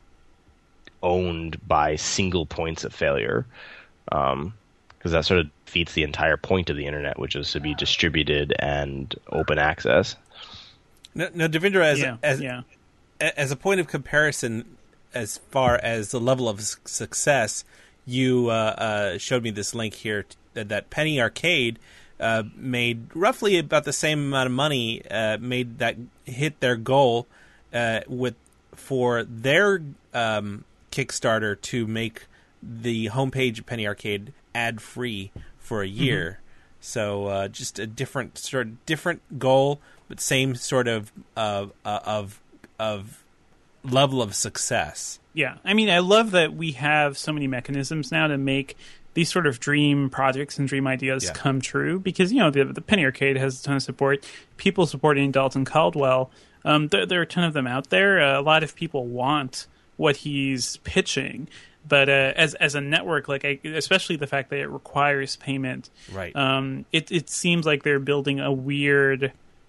owned by single points of failure, um, because that sort of defeats the entire point of the internet, which is to be distributed and open access. No, no Devindra, as yeah, as yeah. as a point of comparison, as far as the level of success, you uh, uh, showed me this link here that, that Penny Arcade uh, made roughly about the same amount of money, uh, made that hit their goal uh, with. for their um, Kickstarter to make the homepage of Penny Arcade ad-free for a year. Mm-hmm. So uh, just a different sort of different goal, but same sort of uh, uh, of of level of success. Yeah, I mean, I love that we have so many mechanisms now to make these sort of dream projects and dream ideas yeah. come true. Because, you know, the, the Penny Arcade has a ton of support. People supporting Dalton Caldwell. Um, there, there are a ton of them out there. Uh, a lot of people want what he's pitching, but uh, as as a network, like I, especially the fact that it requires payment, right? Um, it it seems like they're building a weird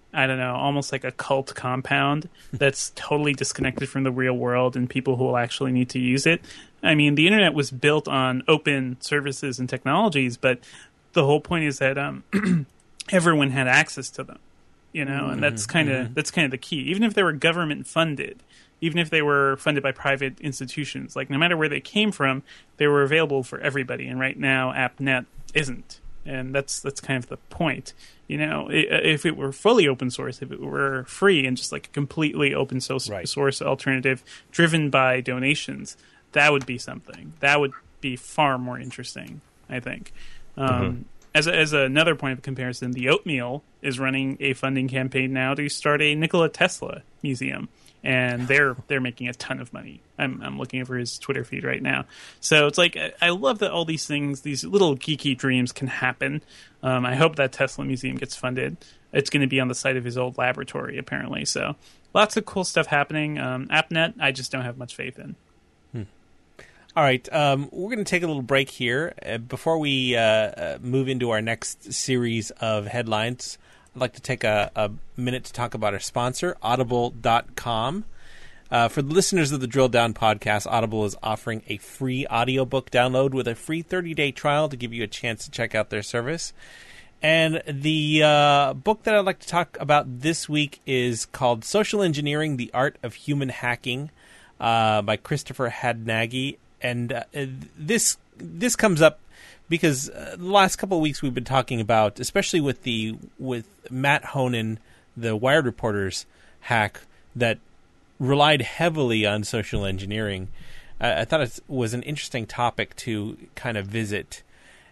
I don't know, almost like a cult compound that's totally disconnected from the real world and people who will actually need to use it. I mean, the internet was built on open services and technologies, but the whole point is that um, everyone had access to them, you know, and that's kind of mm-hmm. that's kind of the key. Even if they were government funded, even if they were funded by private institutions, like no matter where they came from, they were available for everybody. And right now, AppNet isn't, and that's that's kind of the point. You know, if it were fully open source, if it were free and just like a completely open source, right. source alternative driven by donations, that would be something. That would be far more interesting, I think. Um, mm-hmm. As a, as another point of comparison, the Oatmeal is running a funding campaign now to start a Nikola Tesla museum, and they're they're making a ton of money. I'm I'm looking over his Twitter feed right now. So it's like I love that all these things, these little geeky dreams, can happen. Um, I hope that Tesla museum gets funded. It's going to be on the site of his old laboratory, apparently. So lots of cool stuff happening. Um, AppNet, I just don't have much faith in. Hmm. All right, um, we're going to take a little break here. Uh, before we uh, uh, move into our next series of headlines, I'd like to take a, a minute to talk about our sponsor, audible dot com. Uh, for the listeners of the Drill Down podcast, Audible is offering a free audiobook download with a free thirty-day trial to give you a chance to check out their service. And the uh, book that I'd like to talk about this week is called Social Engineering, The Art of Human Hacking uh, by Christopher Hadnagy. And uh, this this comes up because uh, the last couple of weeks we've been talking about, especially with the with Matt Honan, the Wired Reporter's hack that relied heavily on social engineering. Uh, I thought it was an interesting topic to kind of visit.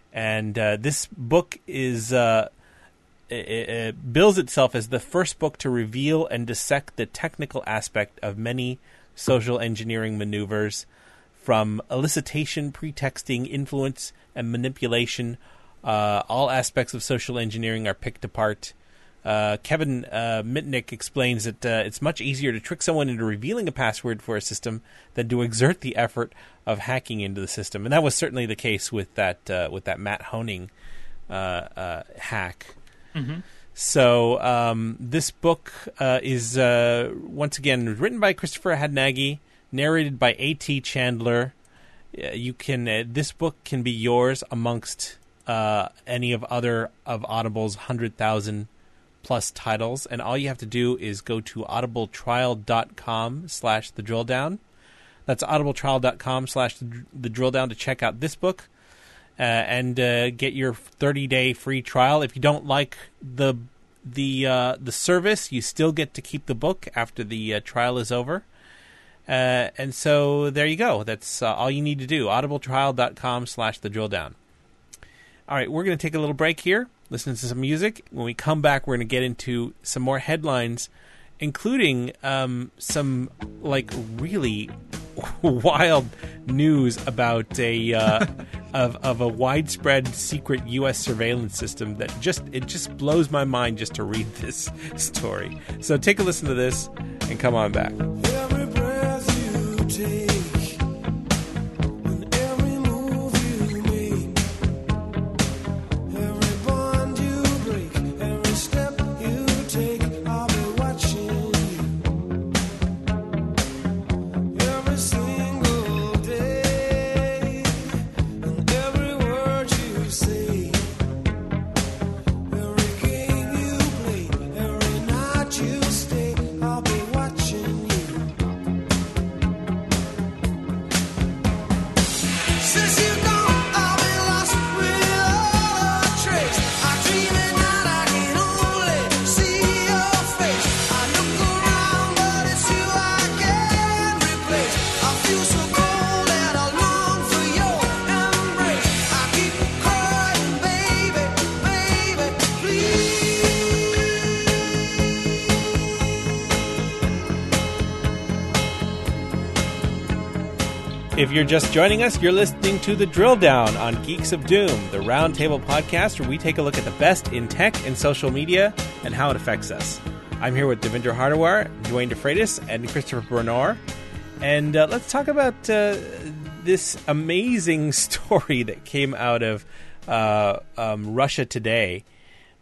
And uh, this book is uh, it, it bills itself as the first book to reveal and dissect the technical aspect of many social engineering maneuvers, from elicitation, pretexting, influence, and manipulation. Uh, all aspects of social engineering are picked apart. Uh, Kevin uh, Mitnick explains that uh, it's much easier to trick someone into revealing a password for a system than to exert the effort of hacking into the system, and that was certainly the case with that uh, with that Matt Honing uh, uh, hack. Mm-hmm. So um, this book uh, is uh, once again written by Christopher Hadnagy, narrated by A T Chandler. Uh, you can uh, this book can be yours amongst uh, any of other of Audible's hundred thousand plus titles, and all you have to do is go to audibletrial.com slash the drill down. That's audibletrial.com slash the drill down to check out this book uh, and uh, get your thirty-day free trial. If you don't like the the uh, the service, you still get to keep the book after the uh, trial is over. Uh, and so there you go. That's uh, all you need to do. audibletrial.com slash the drill down. All right, we're going to take a little break here, listen to some music. When we come back, we're going to get into some more headlines, including um, some like really wild news about a uh, of of a widespread secret U S surveillance system that just it just blows my mind just to read this story. So take a listen to this and come on back. Every breath you take. If you're just joining us, you're listening to The Drill Down on Geeks of Doom, the roundtable podcast where we take a look at the best in tech and social media and how it affects us. I'm here with Devindra Hardawar, Dwayne DeFreitas, and Christopher Bernard. And uh, let's talk about uh, this amazing story that came out of uh, um, Russia Today. Uh,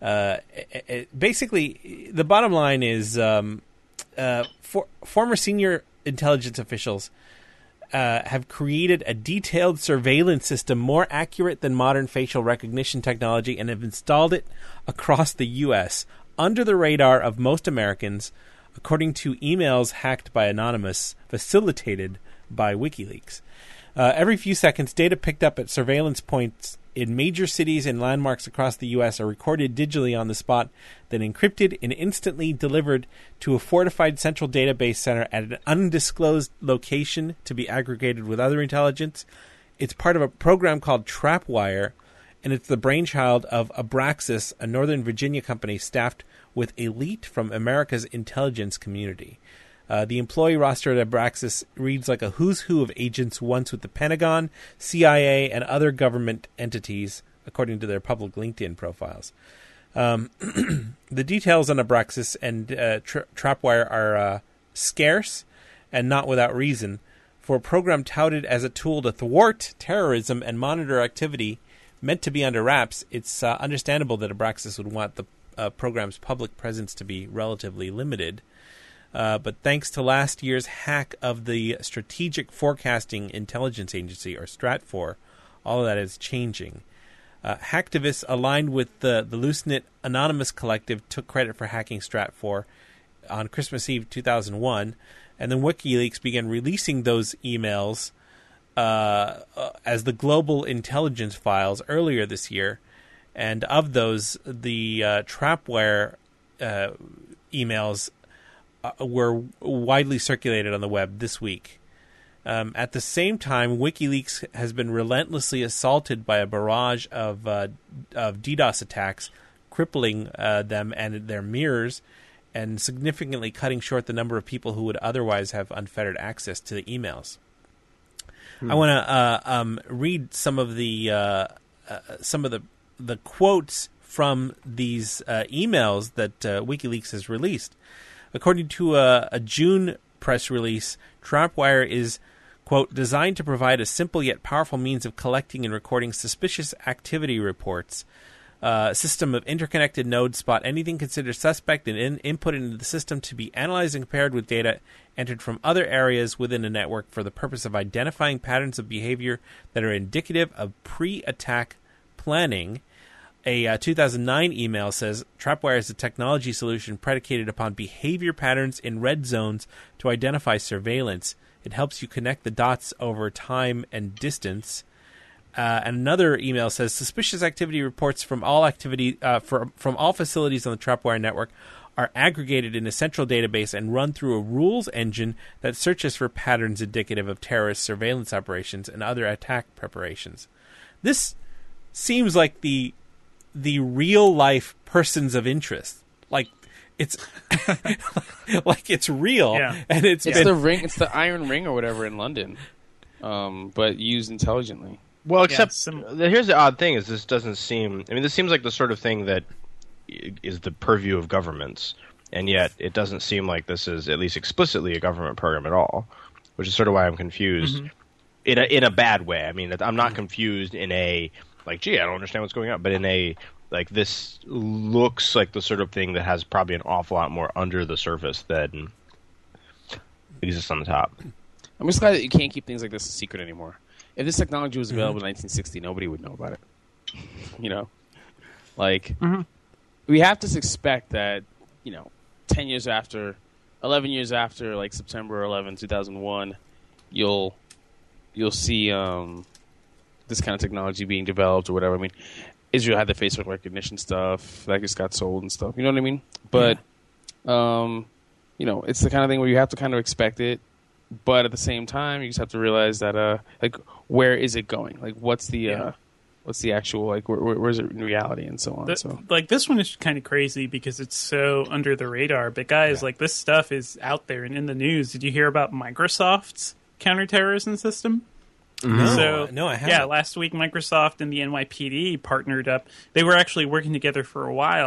Uh, it, it, basically, the bottom line is um, uh, for, former senior intelligence officials uh, have created a detailed surveillance system more accurate than modern facial recognition technology and have installed it across the U S under the radar of most Americans, according to emails hacked by Anonymous, facilitated by WikiLeaks. Uh, every few seconds, data picked up at surveillance points in major cities and landmarks across the U S are recorded digitally on the spot, then encrypted and instantly delivered to a fortified central database center at an undisclosed location to be aggregated with other intelligence. It's part of a program called Trapwire, and it's the brainchild of Abraxas, a Northern Virginia company staffed with elite from America's intelligence community. Uh, the employee roster at Abraxas reads like a who's who of agents once with the Pentagon, C I A, and other government entities, according to their public LinkedIn profiles. Um, the details on Abraxas and uh, tra- Trapwire are uh, scarce and not without reason. For a program touted as a tool to thwart terrorism and monitor activity meant to be under wraps, it's uh, understandable that Abraxas would want the uh, program's public presence to be relatively limited. Uh, but thanks to last year's hack of the Strategic Forecasting Intelligence Agency, or Stratfor, all of that is changing. Uh, hacktivists aligned with the, the LooseKnit Anonymous Collective took credit for hacking Stratfor on Christmas Eve two thousand one, and then WikiLeaks began releasing those emails uh, uh, as the global intelligence files earlier this year. And of those, the uh, Trapwire uh, emails were widely circulated on the web this week. Um, at the same time, WikiLeaks has been relentlessly assaulted by a barrage of uh, of DDoS attacks, crippling uh, them and their mirrors, and significantly cutting short the number of people who would otherwise have unfettered access to the emails. Hmm. I want to uh, um, read some of the uh, uh, some of the the quotes from these uh, emails that uh, WikiLeaks has released. According to a, a June press release, Trapwire is, quote, designed to provide a simple yet powerful means of collecting and recording suspicious activity reports. Uh, a system of interconnected nodes spot anything considered suspect and in, input into the system to be analyzed and compared with data entered from other areas within a network for the purpose of identifying patterns of behavior that are indicative of pre-attack planning. A uh, two thousand nine email says, Trapwire is a technology solution predicated upon behavior patterns in red zones to identify surveillance. It helps you connect the dots over time and distance. Uh, and another email says, suspicious activity reports from all activity uh, for, from all facilities on the Trapwire network are aggregated in a central database and run through a rules engine that searches for patterns indicative of terrorist surveillance operations and other attack preparations. This seems like the the real life persons of interest. Like it's like it's real. Yeah. And it's It's been, the ring. It's the Iron Ring or whatever in London, um, but used intelligently. Well, except some- the- here's the odd thing: is this doesn't seem. I mean, this seems like the sort of thing that i- is the purview of governments, and yet it doesn't seem like this is at least explicitly a government program at all, which is sort of why I'm confused Mm-hmm. in a in a bad way. I mean, I'm not confused in a like, gee, I don't understand what's going on, but in a like this looks like the sort of thing that has probably an awful lot more under the surface than exists on the top. I'm just glad that you can't keep things like this a secret anymore. If this technology was available mm-hmm. in nineteen sixty, nobody would know about it. You know, like mm-hmm. we have to expect that. You know, ten years after, eleven years after, like September eleventh, two thousand one, you'll you'll see um, this kind of technology being developed or whatever. I mean, Israel had the face recognition stuff that just got sold and stuff. You know what I mean? But yeah. um, you know, it's the kind of thing where you have to kind of expect it. But at the same time, you just have to realize that, uh, like, where is it going? Like, what's the, yeah. uh, what's the actual, like, where, where is it in reality, and so on. The, so, like, this one is kind of crazy because it's so under the radar. But guys, yeah. like, this stuff is out there and in the news. Did you hear about Microsoft's counterterrorism system? No, so, no, I haven't. Yeah, last week Microsoft and the N Y P D partnered up. They were actually working together for a while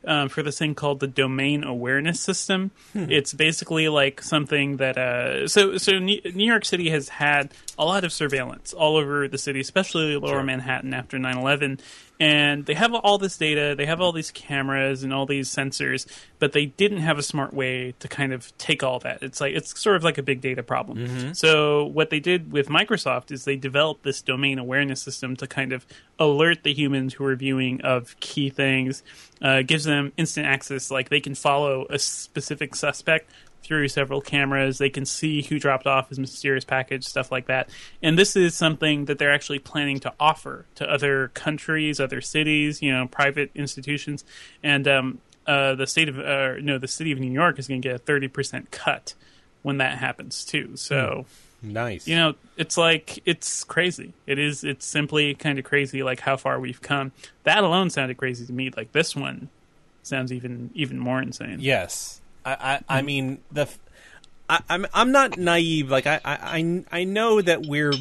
um, for this thing called the Domain Awareness System. It's basically like something that uh, so so New New York City has had a lot of surveillance all over the city, especially Lower Sure. Manhattan after nine eleven. And they have all this data, they have all these cameras and all these sensors, but they didn't have a smart way to kind of take all that. It's like it's sort of like a big data problem. So what they did with Microsoft is they developed this domain awareness system to kind of alert the humans who are viewing of key things, uh, gives them instant access, like they can follow a specific suspect through several cameras. They can see who dropped off his mysterious package, stuff like that. And this is something that they're actually planning to offer to other countries, other cities, you know, private institutions. And um, uh, the state of, uh, no, the city of New York is going to get a thirty percent cut when that happens too. So, Nice. you know, it's like, it's crazy. It is, it's simply kind of crazy, like how far we've come. That alone sounded crazy to me. Like this one sounds even, even more insane. Yes. I, I, I mean the, f- I, I'm I'm not naive. Like I, I, I know that we're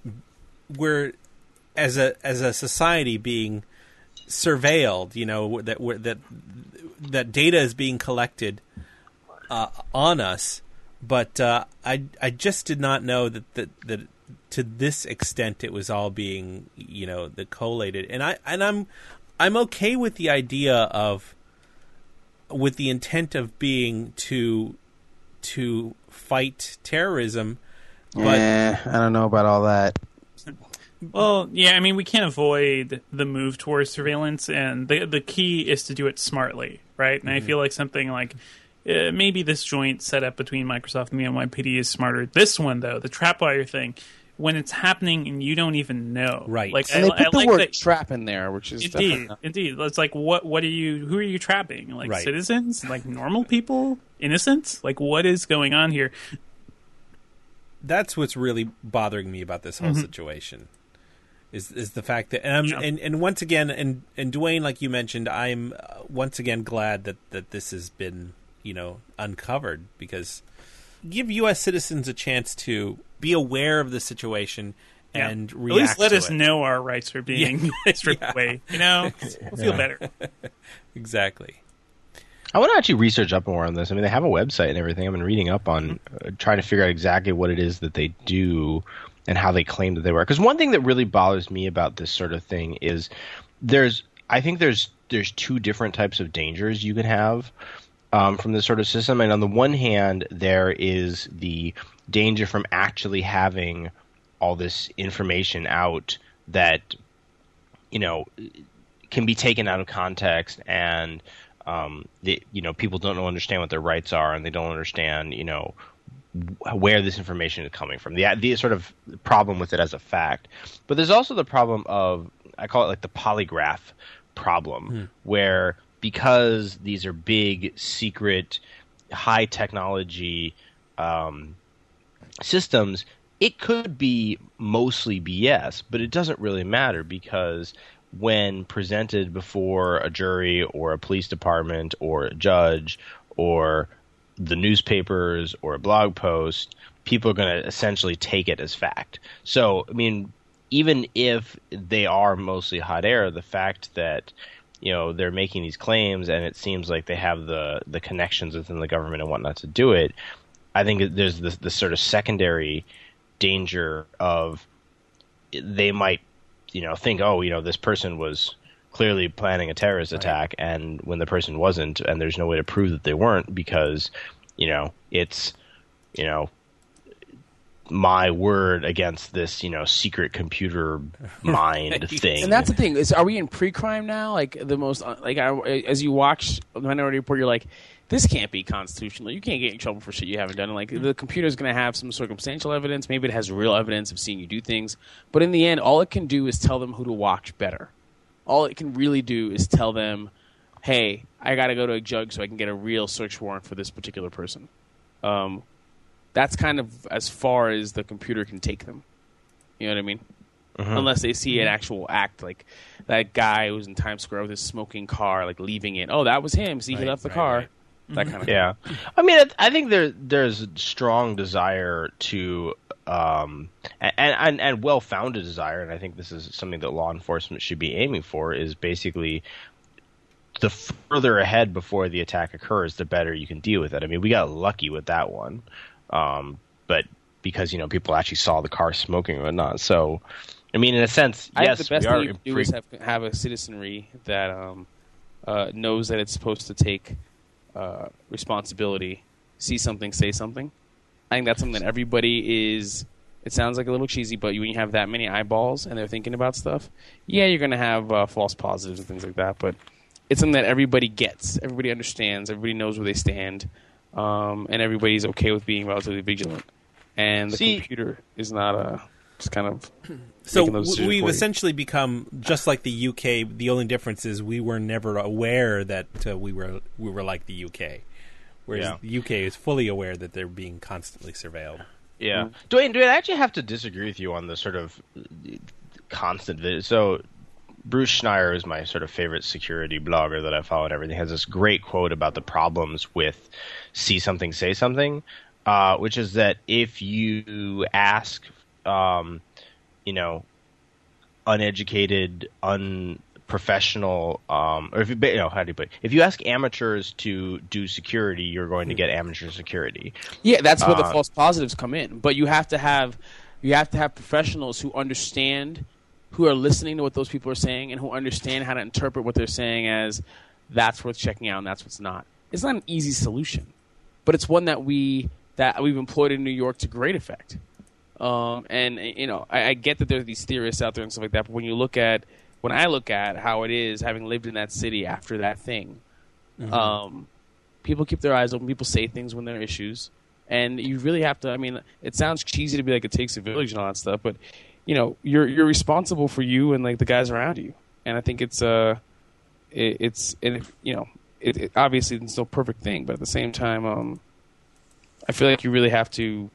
we're as a as a society being surveilled. You know that we're, that that data is being collected uh, on us. But uh, I I just did not know that, that that to this extent it was all being you know the collated. And I and I'm I'm okay with the idea of. With the intent of being to to fight terrorism, but Eh, I don't know about all that. Well, yeah, I mean, we can't avoid the move towards surveillance, and the the key is to do it smartly, right? And I feel like something like uh, maybe this joint setup between Microsoft and the N Y P D is smarter. This one, though, the trapwire thing, when it's happening and you don't even know, Right. Like, And I, they put I the like word that. trap in there, which is Indeed, definitely- indeed. It's like what what are you? Who are you trapping? Like Right. citizens? Like normal people? Innocents? Like what is going on here? that's what's really bothering me about this whole situation. Is is the fact that and I'm, Yeah. and and once again and and Dwayne, like you mentioned, I'm uh, once again glad that that this has been you know uncovered, because give U S citizens a chance to be aware of the situation Yeah. and At react least let to us it. know our rights are being stripped Yeah. away. You know, we'll feel better. Exactly. I want to actually research up more on this. I mean, they have a website and everything. I've been reading up on uh, trying to figure out exactly what it is that they do and how they claim that they work. Because one thing that really bothers me about this sort of thing is there's, I think there's there's two different types of dangers you can have um, from this sort of system. And on the one hand, there is the danger from actually having all this information out that, you know, can be taken out of context, and um, the, you know, people don't understand what their rights are, and they don't understand, you know, where this information is coming from. The the sort of problem with it as a fact. But there's also the problem of, I call it like the polygraph problem, where because these are big, secret, high technology um, systems, it could be mostly B S, but it doesn't really matter, because when presented before a jury or a police department or a judge or the newspapers or a blog post, people are going to essentially take it as fact. So, I mean, even if they are mostly hot air, the fact that, you know, they're making these claims and it seems like they have the, the connections within the government and whatnot to do it, I think there's this, this sort of secondary danger of they might, you know, think, oh, you know, this person was clearly planning a terrorist attack, and when the person wasn't, and there's no way to prove that they weren't, because, you know, it's, you know, my word against this, you know, secret computer mind thing. And that's the thing is, are we in pre-crime now? Like the most, like I, as you watch Minority Report, you're like, this can't be constitutional. You can't get in trouble for shit you haven't done. And like the computer's going to have some circumstantial evidence. Maybe it has real evidence of seeing you do things. But in the end, all it can do is tell them who to watch better. All it can really do is tell them, hey, I got to go to a judge so I can get a real search warrant for this particular person. Um, that's kind of as far as the computer can take them. You know what I mean? Mm-hmm. Unless they see an actual act, like that guy who was in Times Square with his smoking car, like leaving it. Oh, that was him. See, Right, he left the right, car. right. That kind of Yeah, I mean, I- I think there there's a strong desire to, um, and and, and well founded desire, and I think this is something that law enforcement should be aiming for, is basically the further ahead before the attack occurs, the better you can deal with it. I mean, we got lucky with that one, um, but because you know people actually saw the car smoking or whatnot. So, I mean, in a sense, I yes, think the best we are thing you can do is have, have a citizenry that um, uh, knows that it's supposed to take uh, responsibility, see something, say something. I think that's something that everybody is. It sounds like a little cheesy, but when you have that many eyeballs and they're thinking about stuff, yeah, you're going to have uh, false positives and things like that. But it's something that everybody gets, everybody understands, everybody knows where they stand, um, and everybody's okay with being relatively vigilant. And the See, computer is not a just kind of. So making those decisions we've for you. essentially become just like the U K. The only difference is we were never aware that uh, we were we were like the U K, whereas Yeah. the U K is fully aware that they're being constantly surveilled. Yeah. Dwayne, do I actually have to disagree with you on the sort of constant vid- So, Bruce Schneier is my sort of favorite security blogger that I follow and everything. Has this great quote about the problems with see something, say something, uh, which is that if you ask, um, you know, uneducated, unprofessional, um, or if you, you know, how do you put it? If you ask amateurs to do security, you're going to get amateur security. Yeah, that's where the Uh, false positives come in. But you have to have you have to have professionals who understand, who are listening to what those people are saying, and who understand how to interpret what they're saying as that's worth checking out and that's what's not. It's not an easy solution, but it's one that we that we've employed in New York to great effect. Um, and you know, I, I get that there's these theorists out there and stuff like that, but when you look at when I look at how it is, having lived in that city after that thing, Mm-hmm. um, people keep their eyes open. People say things when there are issues. And you really have to, I mean, it sounds cheesy to be like it takes a village and all that stuff, but, you know, you're you're responsible for you and, like, the guys around you. And I think it's, uh, it, it's, and if, you know, it, it obviously it's no perfect thing, but at the same time, um, I feel like you really have to,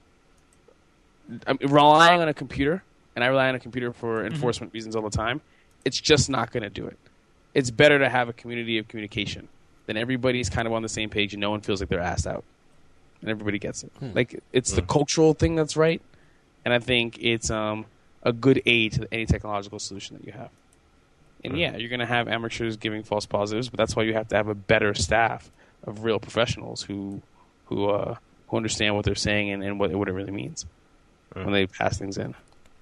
I'm relying on a computer, and I rely on a computer for enforcement mm-hmm. reasons all the time. It's just not going to do it. It's better to have a community of communication. Then everybody's kind of on the same page and no one feels like they're asked out. And everybody gets it. Hmm. Like, it's hmm. the cultural thing that's right. And I think it's um, a good aid to any technological solution that you have. And hmm. yeah, you're going to have amateurs giving false positives, but that's why you have to have a better staff of real professionals who who uh, who understand what they're saying and, and what, what it really means hmm. when they pass things in.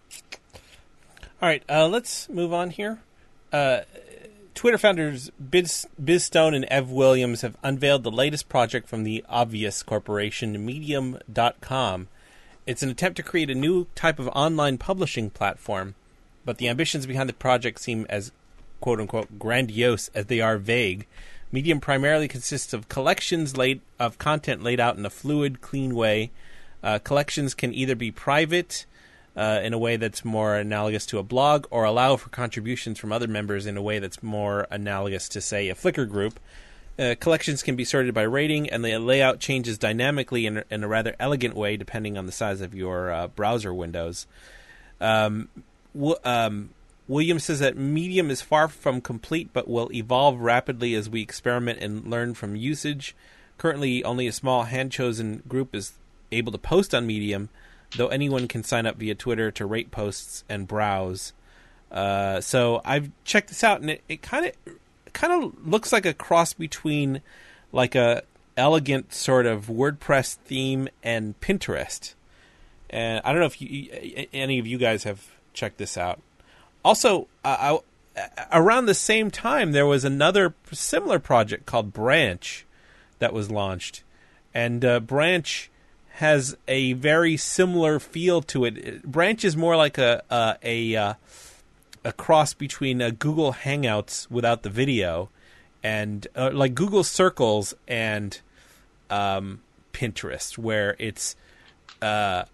All right, uh, let's move on here. Uh, Twitter founders Biz, Biz Stone and Ev Williams have unveiled the latest project from the Obvious Corporation, Medium dot com. It's an attempt to create a new type of online publishing platform, but the ambitions behind the project seem as quote-unquote grandiose as they are vague. Medium primarily consists of collections laid of content laid out in a fluid, clean way. Uh, collections can either be private, Uh, in a way that's more analogous to a blog, or allow for contributions from other members in a way that's more analogous to, say, a Flickr group. Uh, collections can be sorted by rating, and the layout changes dynamically in, in a rather elegant way depending on the size of your uh, browser windows. Um, w- um, Williams says that Medium is far from complete, but will evolve rapidly as we experiment and learn from usage. Currently, only a small hand-chosen group is able to post on Medium, though anyone can sign up via Twitter to rate posts and browse. Uh, so I've checked this out, and it, it kind of kind of looks like a cross between like a elegant sort of WordPress theme and Pinterest. And I don't know if you, any of you guys have checked this out. Also, uh, I, around the same time, there was another similar project called Branch that was launched, and uh, Branch has a very similar feel to it. Branch is more like a a a, uh, a cross between uh, Google Hangouts without the video, and uh, like Google Circles and um, Pinterest, where it's uh,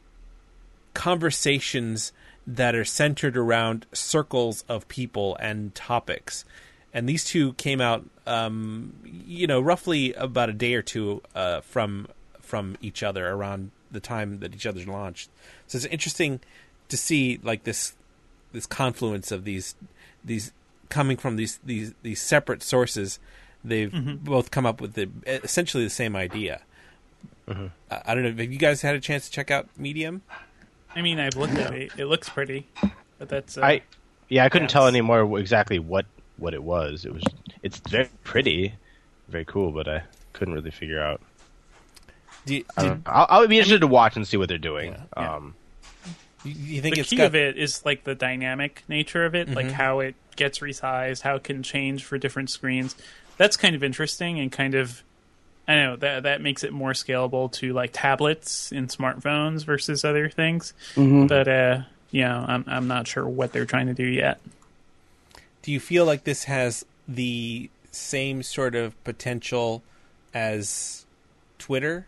conversations that are centered around circles of people and topics. And these two came out, um, you know, roughly about a day or two uh, from. from each other around the time that each other's launched. So it's interesting to see like this this confluence of these these coming from these these, these separate sources. They've mm-hmm. both come up with the, essentially the same idea. Mm-hmm. Uh, I don't know. Have you guys had a chance to check out Medium? I mean, I've looked at it. It looks pretty, but that's uh, I yeah I couldn't yeah, tell anymore exactly what what it was. It was it's very pretty, very cool, but I couldn't really figure out. Do you, I do- don't know. I'll, I'll be interested to watch and see what they're doing. yeah. Um, you, you think The it's key got of it is like the dynamic nature of it, like Mhm. how it gets resized, how it can change for different screens. That's kind of interesting and kind of, I don't know, that that makes it more scalable to like tablets and smartphones versus other things. But uh, you know, I'm I'm not sure what they're trying to do yet. Do you feel like this has the same sort of potential as Twitter?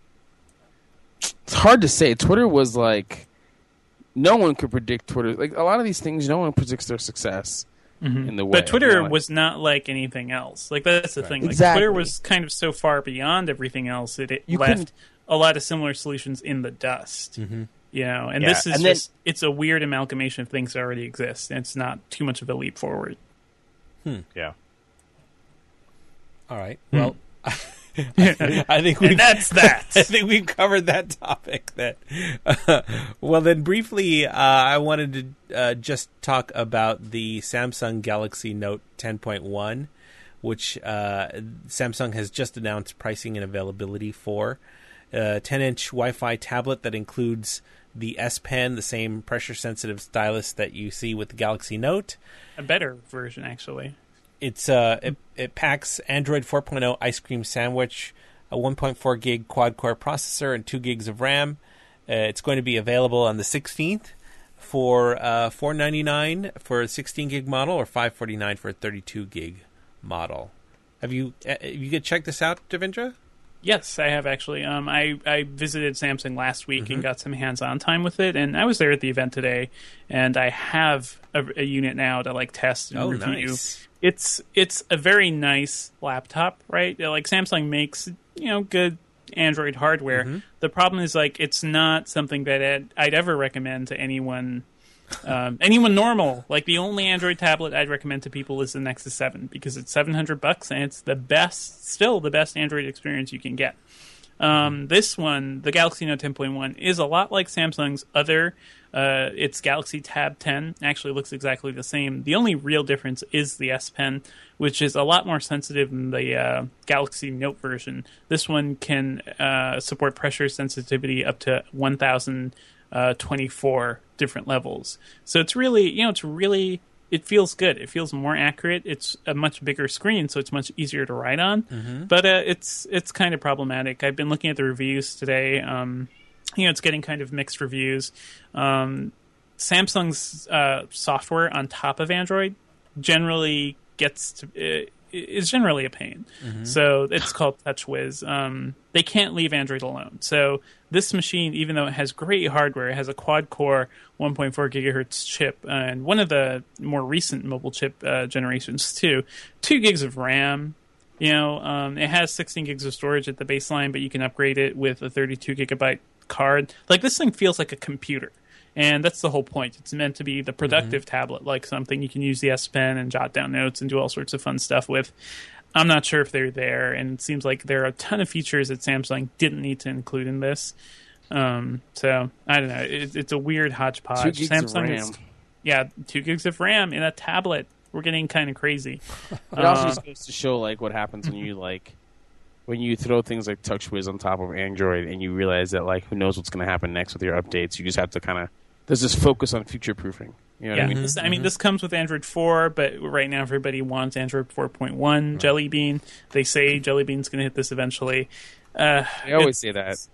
It's hard to say. Twitter was like, no one could predict Twitter. Like a lot of these things, no one predicts their success in the way. But Twitter you know, like- was not like anything else. Like that's the Right. thing. Like Exactly. Twitter was kind of so far beyond everything else that it You couldn't- left a lot of similar solutions in the dust. Mm-hmm. You know, and Yeah, this is and then- just it's a weird amalgamation of things that already exist, and it's not too much of a leap forward. yeah. All right. Well, I think we And that's that. I think we've covered that topic. That uh, well, then briefly, uh, I wanted to uh, just talk about the Samsung Galaxy Note ten point one, which uh, Samsung has just announced pricing and availability for. A ten-inch Wi-Fi tablet that includes the S Pen, the same pressure-sensitive stylus that you see with the Galaxy Note. A better version, actually. It's uh, it, it packs Android four point oh Ice Cream Sandwich, a one point four gig quad-core processor, and two gigs of RAM. Uh, it's going to be available on the sixteenth for uh, four ninety-nine for a sixteen gig model, or five forty-nine for a thirty-two gig model. Have you uh, you could check this out, Devendra? Yes, I have actually. Um, I, I visited Samsung last week and got some hands-on time with it, and I was there at the event today, and I have a, a unit now to like test and Oh, review. nice. It's it's a very nice laptop, right? Like Samsung makes you know good Android hardware. The problem is like it's not something that I'd, I'd ever recommend to anyone. Um, anyone normal, like the only Android tablet I'd recommend to people is the Nexus seven because it's seven hundred bucks and it's the best, still the best Android experience you can get. Um, this one, the Galaxy Note ten point one, is a lot like Samsung's other. Uh, its Galaxy Tab ten actually looks exactly the same. The only real difference is the S Pen, which is a lot more sensitive than the uh, Galaxy Note version. This one can uh, support pressure sensitivity up to one thousand twenty-four different levels. So it's really, you know, it's really, it feels good. It feels more accurate. It's a much bigger screen, so it's much easier to write on. Mm-hmm. But uh, it's it's kind of problematic. I've been looking at the reviews today. Um, you know, it's getting kind of mixed reviews. Um, Samsung's uh, software on top of Android generally gets to. Uh, is generally a pain. Mm-hmm. So it's called TouchWiz. Um, they can't leave Android alone. So this machine, even though it has great hardware, it has a quad-core one point four gigahertz chip, and one of the more recent mobile chip uh, generations too. Two gigs of RAM. You know, um, it has sixteen gigs of storage at the baseline, but you can upgrade it with a thirty-two gigabyte card. Like this thing feels like a computer. And that's the whole point. It's meant to be the productive mm-hmm. tablet, like something you can use the S Pen and jot down notes and do all sorts of fun stuff with. I'm not sure if they're there, and it seems like there are a ton of features that Samsung didn't need to include in this. Um, so, I don't know. It, it's a weird hodgepodge. Two gigs Samsung of RAM. Is, yeah, two gigs of RAM in a tablet. We're getting kind of crazy. It also Uh, just goes to show like what happens when you like when you throw things like TouchWiz on top of Android and you realize that like who knows what's going to happen next with your updates. You just have to kind of there's this focus on future proofing. You know what yeah, I mean? this, I mean, this comes with Android four, but right now everybody wants Android four point one right. Jelly Bean. They say Jelly Bean's going to hit this eventually. Uh, I always say that.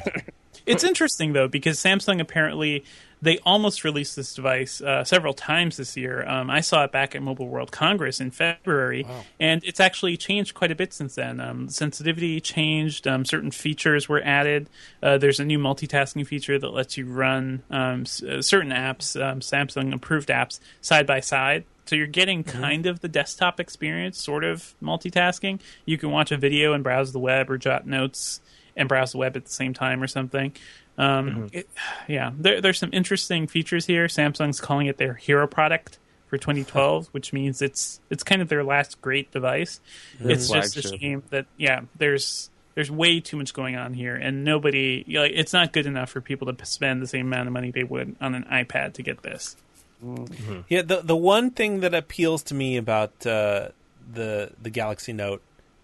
It's interesting, though, because Samsung apparently, they almost released this device uh, several times this year. Um, I saw it back at Mobile World Congress in February, wow. and it's actually changed quite a bit since then. Um, sensitivity changed. Um, certain features were added. Uh, there's a new multitasking feature that lets you run um, s- uh, certain apps, um, Samsung-approved apps, side by side. So you're getting mm-hmm. kind of the desktop experience, sort of multitasking. You can watch a video and browse the web or jot notes and browse the web at the same time or something. Um, mm-hmm. it, yeah, there, there's some interesting features here. Samsung's calling it their hero product for twenty twelve, which means it's it's kind of their last great device. Mm-hmm. It's just a shame that, yeah, there's there's way too much going on here, and nobody, you know, like, it's not good enough for people to spend the same amount of money they would on an iPad to get this. Yeah, the the one thing that appeals to me about uh, the the Galaxy Note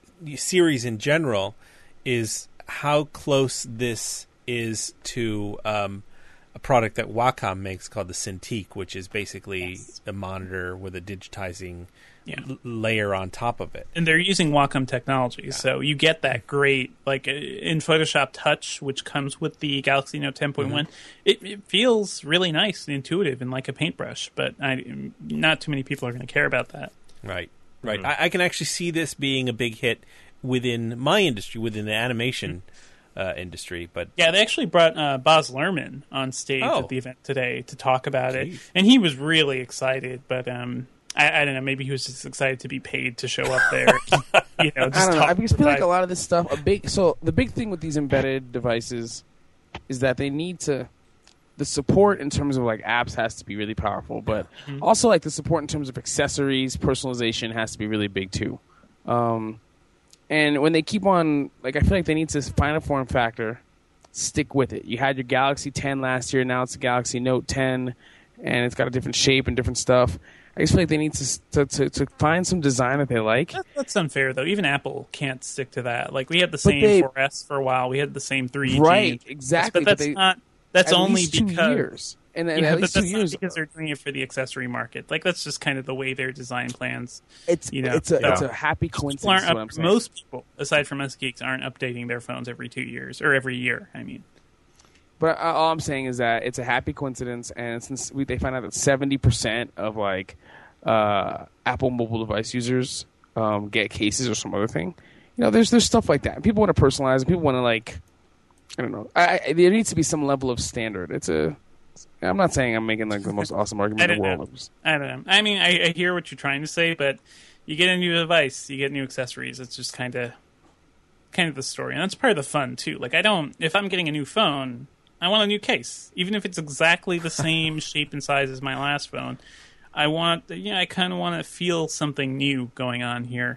series in general is how close this is to um, a product that Wacom makes called the Cintiq, which is basically Yes. a monitor with a digitizing Yeah. l- layer on top of it. And they're using Wacom technology, so you get that great, like uh, in Photoshop Touch, which comes with the Galaxy Note ten point one. It, it feels really nice and intuitive and like a paintbrush, but I, not too many people are going to care about that. Right, right. I, I can actually see this being a big hit within my industry, within the animation uh, industry. But Yeah, they actually brought uh, Baz Luhrmann on stage Oh. at the event today to talk about it, Jeez. and he was really excited. But um, I, I don't know, maybe he was just excited to be paid to show up there. you know, just I don't know. talk I just feel like about- a lot of this stuff. A big so the big thing with these embedded devices is that they need to. The support in terms of like apps has to be really powerful, but also like the support in terms of accessories, personalization has to be really big too. Um, and when they keep on, like, I feel like they need to find a form factor, stick with it. You had your Galaxy ten last year, now it's a Galaxy Note ten, and it's got a different shape and different stuff. I just feel like they need to to, to, to find some design that they like. That- That's unfair, though. Even Apple can't stick to that. Like, we had the But same they- four S for a while. We had the same three G. Right, exactly, But but that's they- not. That's at only least two because years. And, and Yeah, at but least that's two not years. because they're doing it for the accessory market. Like, that's just kind of the way their design plans. It's you know, it's a so- it's a happy People coincidence. aren't Is what I'm up, saying. most people, aside from us geeks, aren't updating their phones every two years or every year. I mean, But uh, all I'm saying is that it's a happy coincidence, and since we, they find out that seventy percent of like uh, Apple mobile device users um, get cases or some other thing, you know, there's there's stuff like that. People want to personalize, and people want to like, I don't know. I, I, there needs to be some level of standard. It's a. I'm not saying I'm making like the most awesome argument in the I don't world. know. I don't know. I mean, I, I hear what you're trying to say, but you get a new device, you get new accessories. It's just kind of, kind of the story, and that's part of the fun too. Like, I don't. If I'm getting a new phone, I want a new case, even if it's exactly the same shape and size as my last phone. I want, you know, I kind of want to feel something new going on here.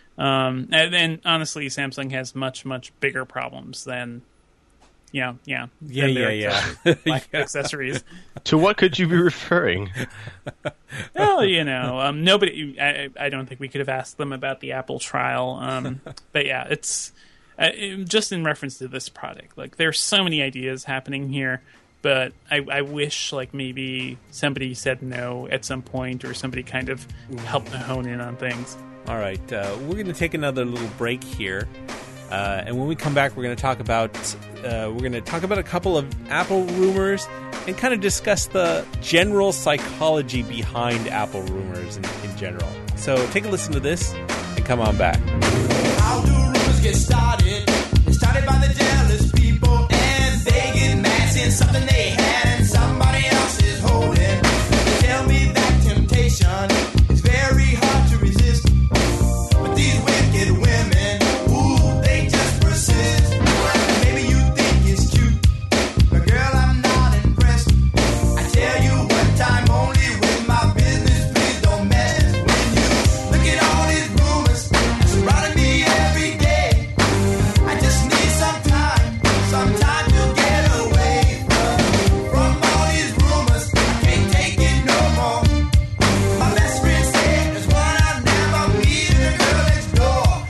Um, and, and honestly, Samsung has much, much bigger problems than, you know, yeah, Yeah, than their yeah, yeah. accessories, lack of accessories. To what could you be referring? Well, you know, um, nobody. I, I don't think we could have asked them about the Apple trial. Um, but yeah, it's uh, it- just in reference to this product. Like, there's so many ideas happening here, but I, I wish like maybe somebody said no at some point, or somebody kind of helped to hone in on things. all right, uh, we're going to take another little break here. Uh, and when we come back, we're going to talk about uh, we're going to talk about a couple of Apple rumors and kind of discuss the general psychology behind Apple rumors in, in general. So take a listen to this and come on back. How do rumors get started? It started by the jealous people, and they get mad seeing something they had and somebody else is holding. They tell me that temptation is very hard to resist, but these wicked women, ooh, they just persist. And maybe you think it's cute, but girl, I'm not impressed. I tell you one time only with my business, please don't mess. When you look at all these rumors surrounding me every day, I just need some time, some time to get away from, from all these rumors. I can't take it no more. My best friend said there's one I never meet, the girl next door.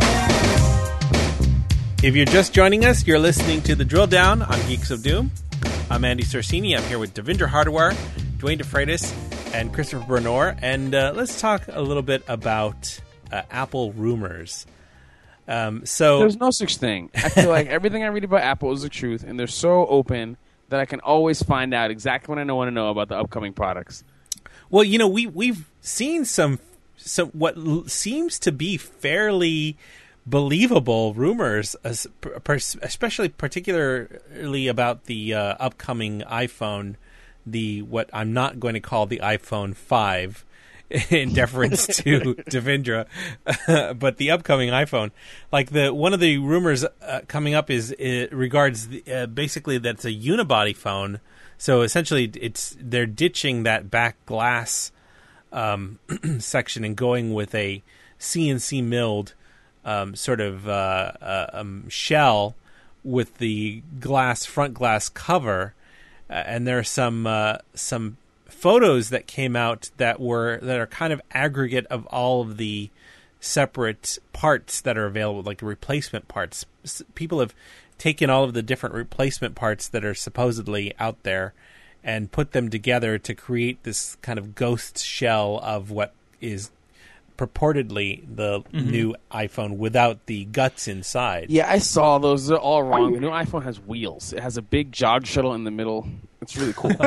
If you're just joining us, you're listening to The Drill Down on Geeks of Doom. I'm Andy Sorsini. I'm here with Devindra Hardawar, Dwayne DeFreitas, and Christopher Bernor. And uh, let's talk a little bit about uh, Apple rumors. Um, so, There's no such thing. I feel like everything I read about Apple is the truth, and they're so open that I can always find out exactly what I want to know about the upcoming products. well, you know, we we've seen some some what l- seems to be fairly believable rumors, as- per- per- especially particularly about the uh, upcoming iPhone, the what I'm not going to call the iPhone five in deference to Devindra, but the upcoming iPhone. Like the one of the rumors uh, coming up is it regards the, uh, basically that's a unibody phone. So essentially, it's they're ditching that back glass um, section and going with a C N C milled um, sort of uh, uh, um, shell with the glass front glass cover, uh, and there are some uh, some photos that came out that were that are kind of aggregate of all of the separate parts that are available, like replacement parts. S- People have taken all of the different replacement parts that are supposedly out there and put them together to create this kind of ghost shell of what is purportedly the Mm-hmm. new iPhone without the guts inside. Yeah, I saw those. They're all wrong. The new iPhone has wheels. It has a big jog shuttle in the middle. It's really cool.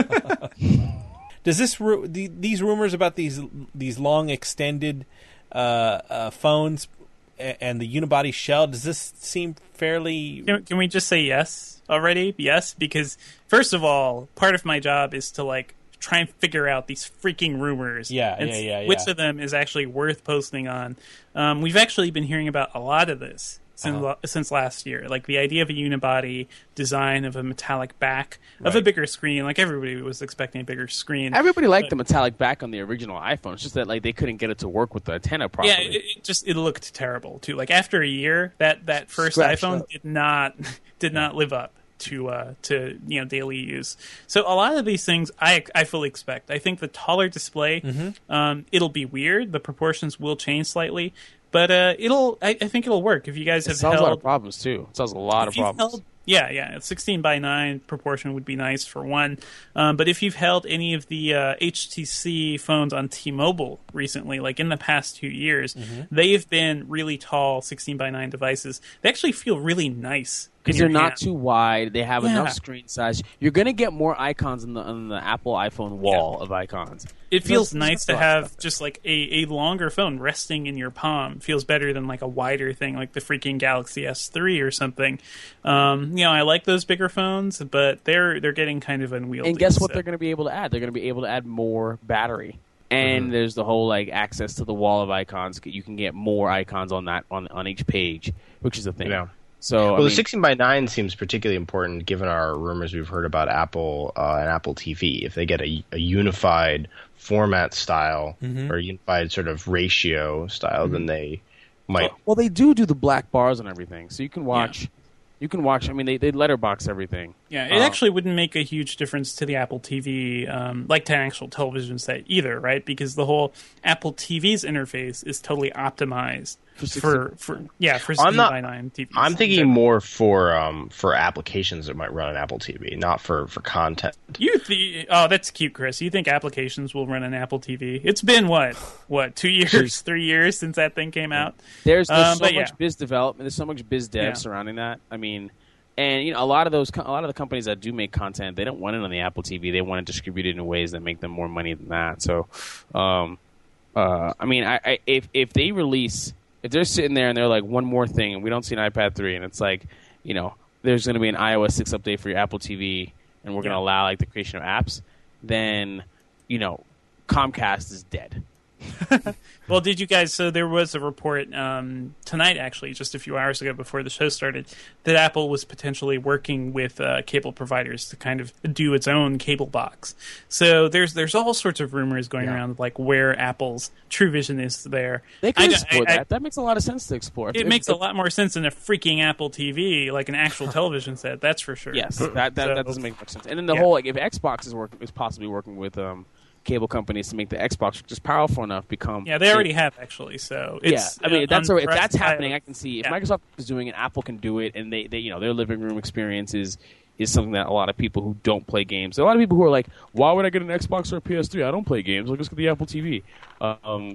Does this ru- the, these rumors about these these long extended uh, uh, phones a- and the unibody shell, does this seem fairly? Can, can we just say yes already? Yes, because first of all, part of my job is to like try and figure out these freaking rumors. Yeah, and yeah, s- yeah, Which yeah. of them is actually worth posting on? Um, we've actually been hearing about a lot of this since Uh-huh. since last year. Like the idea of a unibody design of a metallic back of a Right. bigger screen. Like everybody was expecting a bigger screen. Everybody liked the metallic back on the original iPhone. It's just that like they couldn't get it to work with the antenna properly. Yeah, it, it just it looked terrible too. Like after a year, that, that first Scratched iPhone up. did not did not live up to uh, to you know daily use. So a lot of these things I I fully expect. I think the taller display, Mm-hmm. um, it'll be weird. The proportions will change slightly, but uh, it'll I, I think it'll work if you guys it have solves a lot of held. problems too. It solves a lot of If you've problems. held- yeah, yeah, a sixteen by nine proportion would be nice for one. Um, but if you've held any of the uh, H T C phones on T-Mobile recently, like in the past two years, Mm-hmm. they've been really tall sixteen by nine devices. They actually feel really nice in Because your they're not hand. too wide, they have Yeah. enough screen size. You're gonna get more icons on the on the Apple iPhone wall of icons. It feels There's- nice there's to a lot of have stuff there. just like a, a longer phone resting in your palm. Feels better than like a wider thing like the freaking Galaxy S three or something. Um, you know, I like those bigger phones, but they're they're getting kind of unwieldy. And guess what so- they're going to be able to add? They're going to be able to add more battery. And there's the whole like access to the wall of icons. You can get more icons on that on on each page, which is a thing. Yeah. So Well, I the mean, sixteen by nine seems particularly important given our rumors we've heard about Apple uh, and Apple T V. If they get a, a unified format style or a unified sort of ratio style, then they might. well, they do do the black bars and everything, so you can watch. You can watch. I mean, they they letterbox everything. Yeah, it Um, actually wouldn't make a huge difference to the Apple T V, um, like to an actual television set either, right? Because the whole Apple T V's interface is totally optimized For sixteen for, for yeah for I'm sixteen not- by nine T Vs. I'm thinking more for um, for applications that might run on Apple T V, not for, for content. You th- oh, that's cute, Chris. You think applications will run on Apple T V? It's been what, what, two years, three years since that thing came out. There's, there's Um, so but much yeah. biz development. There's so much biz dev Yeah. surrounding that. I mean, and you know, a lot of those, co- a lot of the companies that do make content, they don't want it on the Apple T V. They want to distribute it in ways that make them more money than that. So, um, uh, I mean, I, I if if they release, if they're sitting there and they're like one more thing, and we don't see an iPad three, and it's like, you know, there's going to be an iOS six update for your Apple T V, and we're going to Yeah. allow like the creation of apps, then you know, Comcast is dead. Well, did you guys? So there was a report um, tonight, actually, just a few hours ago before the show started, that Apple was potentially working with uh, cable providers to kind of do its own cable box. So there's there's all sorts of rumors going Yeah. around, like where Apple's True Vision is there. They I can d- explore I- I- that. That makes a lot of sense to explore. It If- makes if- a lot more sense than a freaking Apple T V, like an actual television set. That's for sure. Yes, that that, So- that doesn't make much sense. And then the Yeah. whole like if Xbox is working is possibly working with um, cable companies to make the Xbox just powerful enough become Yeah, they already have actually. So it's yeah, I mean uh, if that's already, if that's unprecedented. happening, I can see if Yeah. Microsoft is doing it, Apple can do it, and they, they you know their living room experience is is something that a lot of people who don't play games, a lot of people who are like, why would I get an Xbox or a P S three? I don't play games. Like, let's get the Apple T V. Um,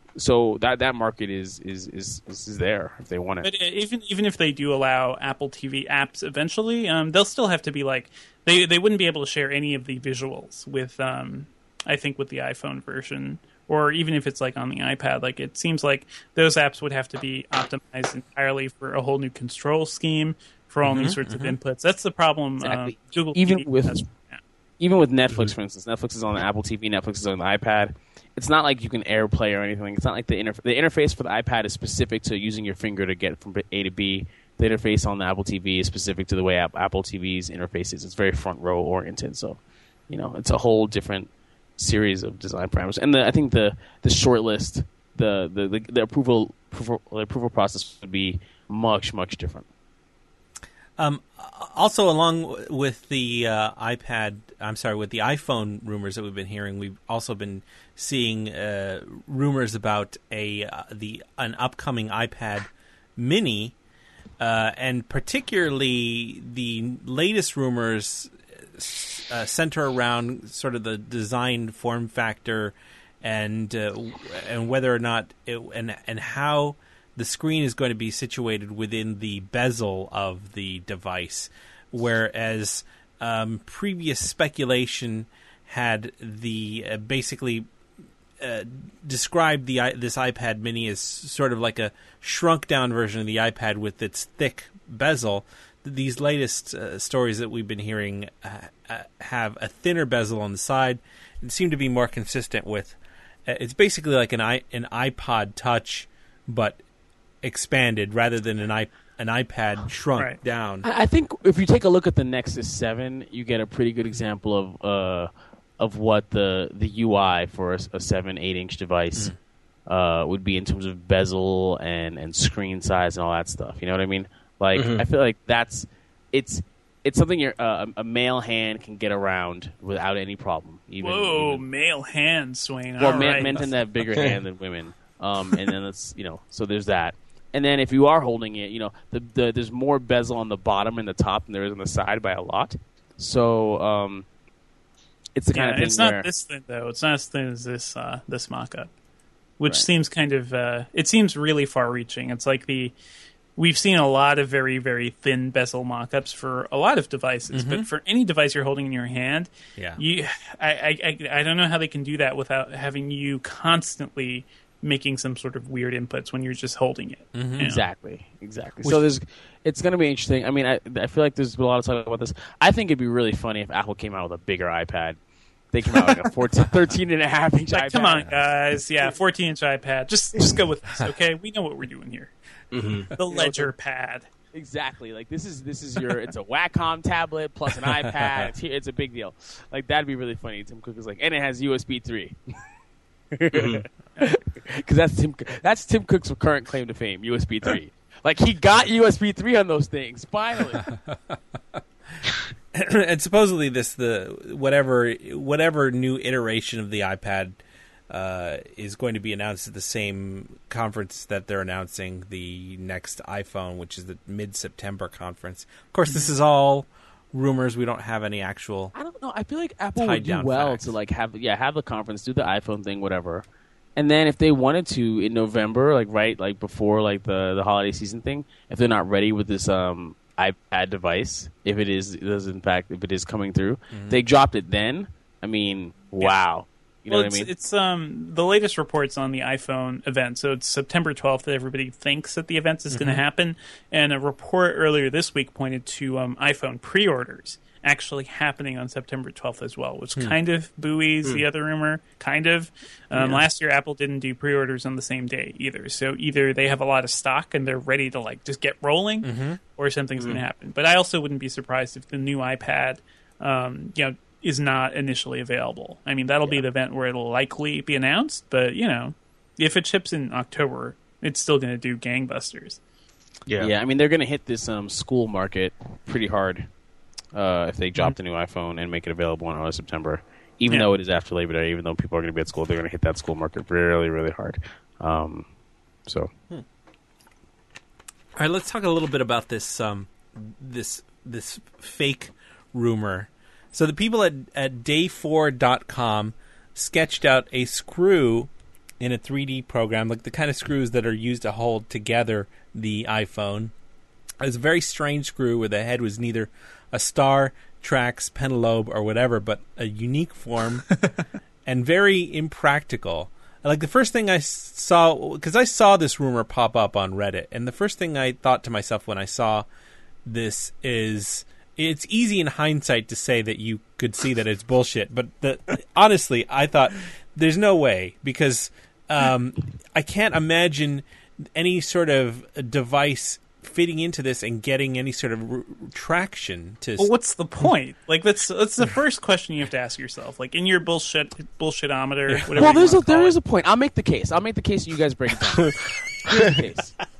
so that that market is is is is there if they want it. But uh, even even if they do allow Apple T V apps eventually, um, they'll still have to be like they they wouldn't be able to share any of the visuals with um, I think with the iPhone version, or even if it's like on the iPad. Like it seems like those apps would have to be optimized entirely for a whole new control scheme for all new sorts of inputs. That's the problem. Exactly. Um, Google Even T V with- has. Yeah. Even with Netflix, for instance, Netflix is on the Apple T V, Netflix is on the iPad. It's not like you can AirPlay or anything. It's not like the interf- the interface for the iPad is specific to using your finger to get from A to B. The interface on the Apple T V is specific to the way App- Apple T V's interface is. It's very front row oriented, so you know it's a whole different series of design parameters. And the, I think the the short list, the the, the, the approval, approval the approval process would be much much different. Um, also, along w- with the uh, iPad, I'm sorry, with the iPhone rumors that we've been hearing, we've also been seeing uh, rumors about a uh, the an upcoming iPad Mini, uh, and particularly the latest rumors uh, center around sort of the design form factor and uh, and whether or not it, and and how the screen is going to be situated within the bezel of the device, whereas um, previous speculation had the uh, basically uh, described the this iPad Mini as sort of like a shrunk down version of the iPad with its thick bezel. These latest uh, stories that we've been hearing uh, uh, have a thinner bezel on the side and seem to be more consistent with. Uh, it's basically like an i an iPod Touch, but expanded rather than an i an iPad shrunk Right. down. I I think if you take a look at the Nexus seven, you get a pretty good example of uh, of what the the U I for a, a seven, eight inch device uh, would be in terms of bezel and, and screen size and all that stuff. You know what I mean? Like I feel like that's it's it's something your uh, a male hand can get around without any problem. Even, Whoa, even- male hand swing. well, All men, right. men tend to have bigger hand than women, um, and then it's you know so there's that. And then if you are holding it, you know, the, the there's more bezel on the bottom and the top than there is on the side by a lot. So um, it's the kind Yeah, of thing it's where not this thin though. It's not as thin as this uh, this mock-up, which Right. seems kind of uh, it seems really far-reaching. It's like the we've seen a lot of very very thin bezel mock-ups for a lot of devices, but for any device you're holding in your hand, Yeah. you I, I I I don't know how they can do that without having you constantly making some sort of weird inputs when you're just holding it. you know? exactly exactly. So there's it's going to be interesting. I mean, I I feel like there's been a lot of talk about this. I think it'd be really funny if Apple came out with a bigger iPad. They came out with like a fourteen, thirteen and a half inch Like, iPad. come on, guys. Yeah, fourteen inch iPad. Just just go with this, okay? We know what we're doing here. The Ledger Pad. Exactly. Like this is this is your it's a Wacom tablet plus an iPad. It's, it's a big deal. Like that'd be really funny. Tim Cook is like, and it has U S B three. Because that's Tim. That's Tim Cook's current claim to fame. U S B three. Like he got U S B three on those things. Finally. And supposedly this the whatever whatever new iteration of the iPad uh, is going to be announced at the same conference that they're announcing the next iPhone, which is the mid-September conference. Of course, this is all rumors. We don't have any actual. I don't know. I feel like Apple Tied would do down well facts. to like have yeah have the conference, do the iPhone thing, whatever, and then if they wanted to in November, like right like before like the the holiday season thing, if they're not ready with this um iPad device, if it is it is in fact if it is coming through, they dropped it then. I mean, wow. You know well, what it's, I mean? it's um the latest reports on the iPhone event. So it's September twelfth that everybody thinks that the event is going to happen, and a report earlier this week pointed to um, iPhone pre-orders actually happening on September twelfth as well, which kind of buoys the other rumor. Kind of. Um, Last year, Apple didn't do pre-orders on the same day either. So either they have a lot of stock and they're ready to like just get rolling, or something's going to happen. But I also wouldn't be surprised if the new iPad, um, you know, is not initially available. I mean, that'll be the event where it'll likely be announced. But you know, if it ships in October, it's still going to do gangbusters. Yeah. yeah, I mean they're going to hit this um school market pretty hard uh, if they drop the new iPhone and make it available in early September. Even Yeah. though it is after Labor Day, even though people are going to be at school, they're going to hit that school market really, really hard. Um, so All right, let's talk a little bit about this um, this this fake rumor. So the people at, at day four dot com sketched out a screw in a three D program, like the kind of screws that are used to hold together the iPhone. It was a very strange screw where the head was neither a star, tracks, pentalobe, or whatever, but a unique form and very impractical. Like the first thing I saw, because I saw this rumor pop up on Reddit, and the first thing I thought to myself when I saw this is, it's easy in hindsight to say that you could see that it's bullshit, but the, honestly, I thought there's no way, because um, I can't imagine any sort of device fitting into this and getting any sort of r- traction to. Well, what's the point? Like that's that's the first question you have to ask yourself. Like in your bullshit bullshitometer, whatever. well, you there's a wanna call there it. is a point. I'll make the case. I'll make the case, and you guys break it down. Here's the case.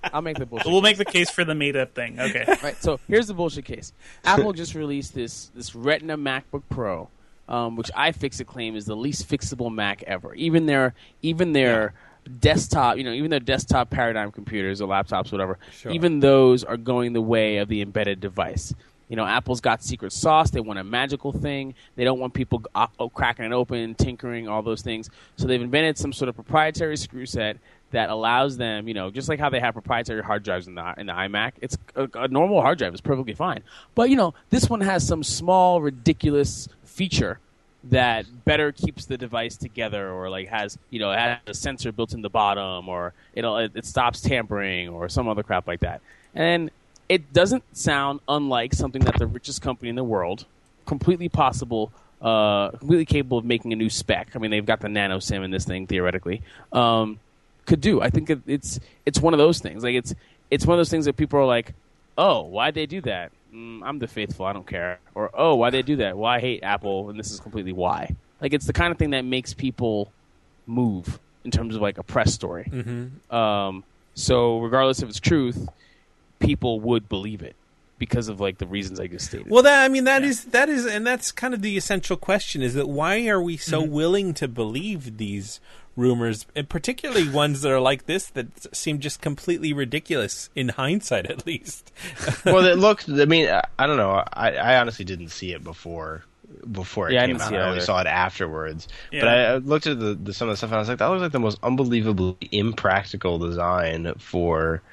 I'll make the bullshit. We'll make the case for the made-up thing. Okay. Right. So here's the bullshit case. Apple just released this this Retina MacBook Pro, um, which iFixit claim is the least fixable Mac ever. Even their even their desktop, you know, even their desktop paradigm computers or laptops, whatever, Sure. even those are going the way of the embedded device. You know, Apple's got secret sauce. They want a magical thing. They don't want people uh, cracking it open, tinkering, all those things. So they've invented some sort of proprietary screw set that allows them, you know, just like how they have proprietary hard drives in the in the iMac. It's a, a normal hard drive is perfectly fine. But, you know, this one has some small, ridiculous feature that better keeps the device together, or like has, you know, it has a sensor built in the bottom, or it'll, it, it stops tampering, or some other crap like that. And it doesn't sound unlike something that the richest company in the world, completely possible, uh, completely capable of making a new spec. I mean, they've got the nano SIM in this thing theoretically, um, could do. I think it, it's it's one of those things. Like it's it's one of those things that people are like, oh, why'd they do that? Mm, I'm the faithful, I don't care. Or, oh, why'd they do that? Well, I hate Apple, and this is completely why. Like, it's the kind of thing that makes people move in terms of, like, a press story. Mm-hmm. Um, so, regardless of its truth, people would believe it because of, like, the reasons I just stated. Well, that I mean, that Yeah. is that is, and that's kind of the essential question: is that why are we so Mm-hmm. willing to believe these rumors, and particularly ones that are like this that seem just completely ridiculous in hindsight, at least. Well, it looked. I mean, I, I don't know. I, I honestly didn't see it before. Before it Yeah, I came didn't out, see it I only either. saw it afterwards. Yeah. But I, I looked at the, the some of the stuff, and I was like, that looks like the most unbelievably impractical design for,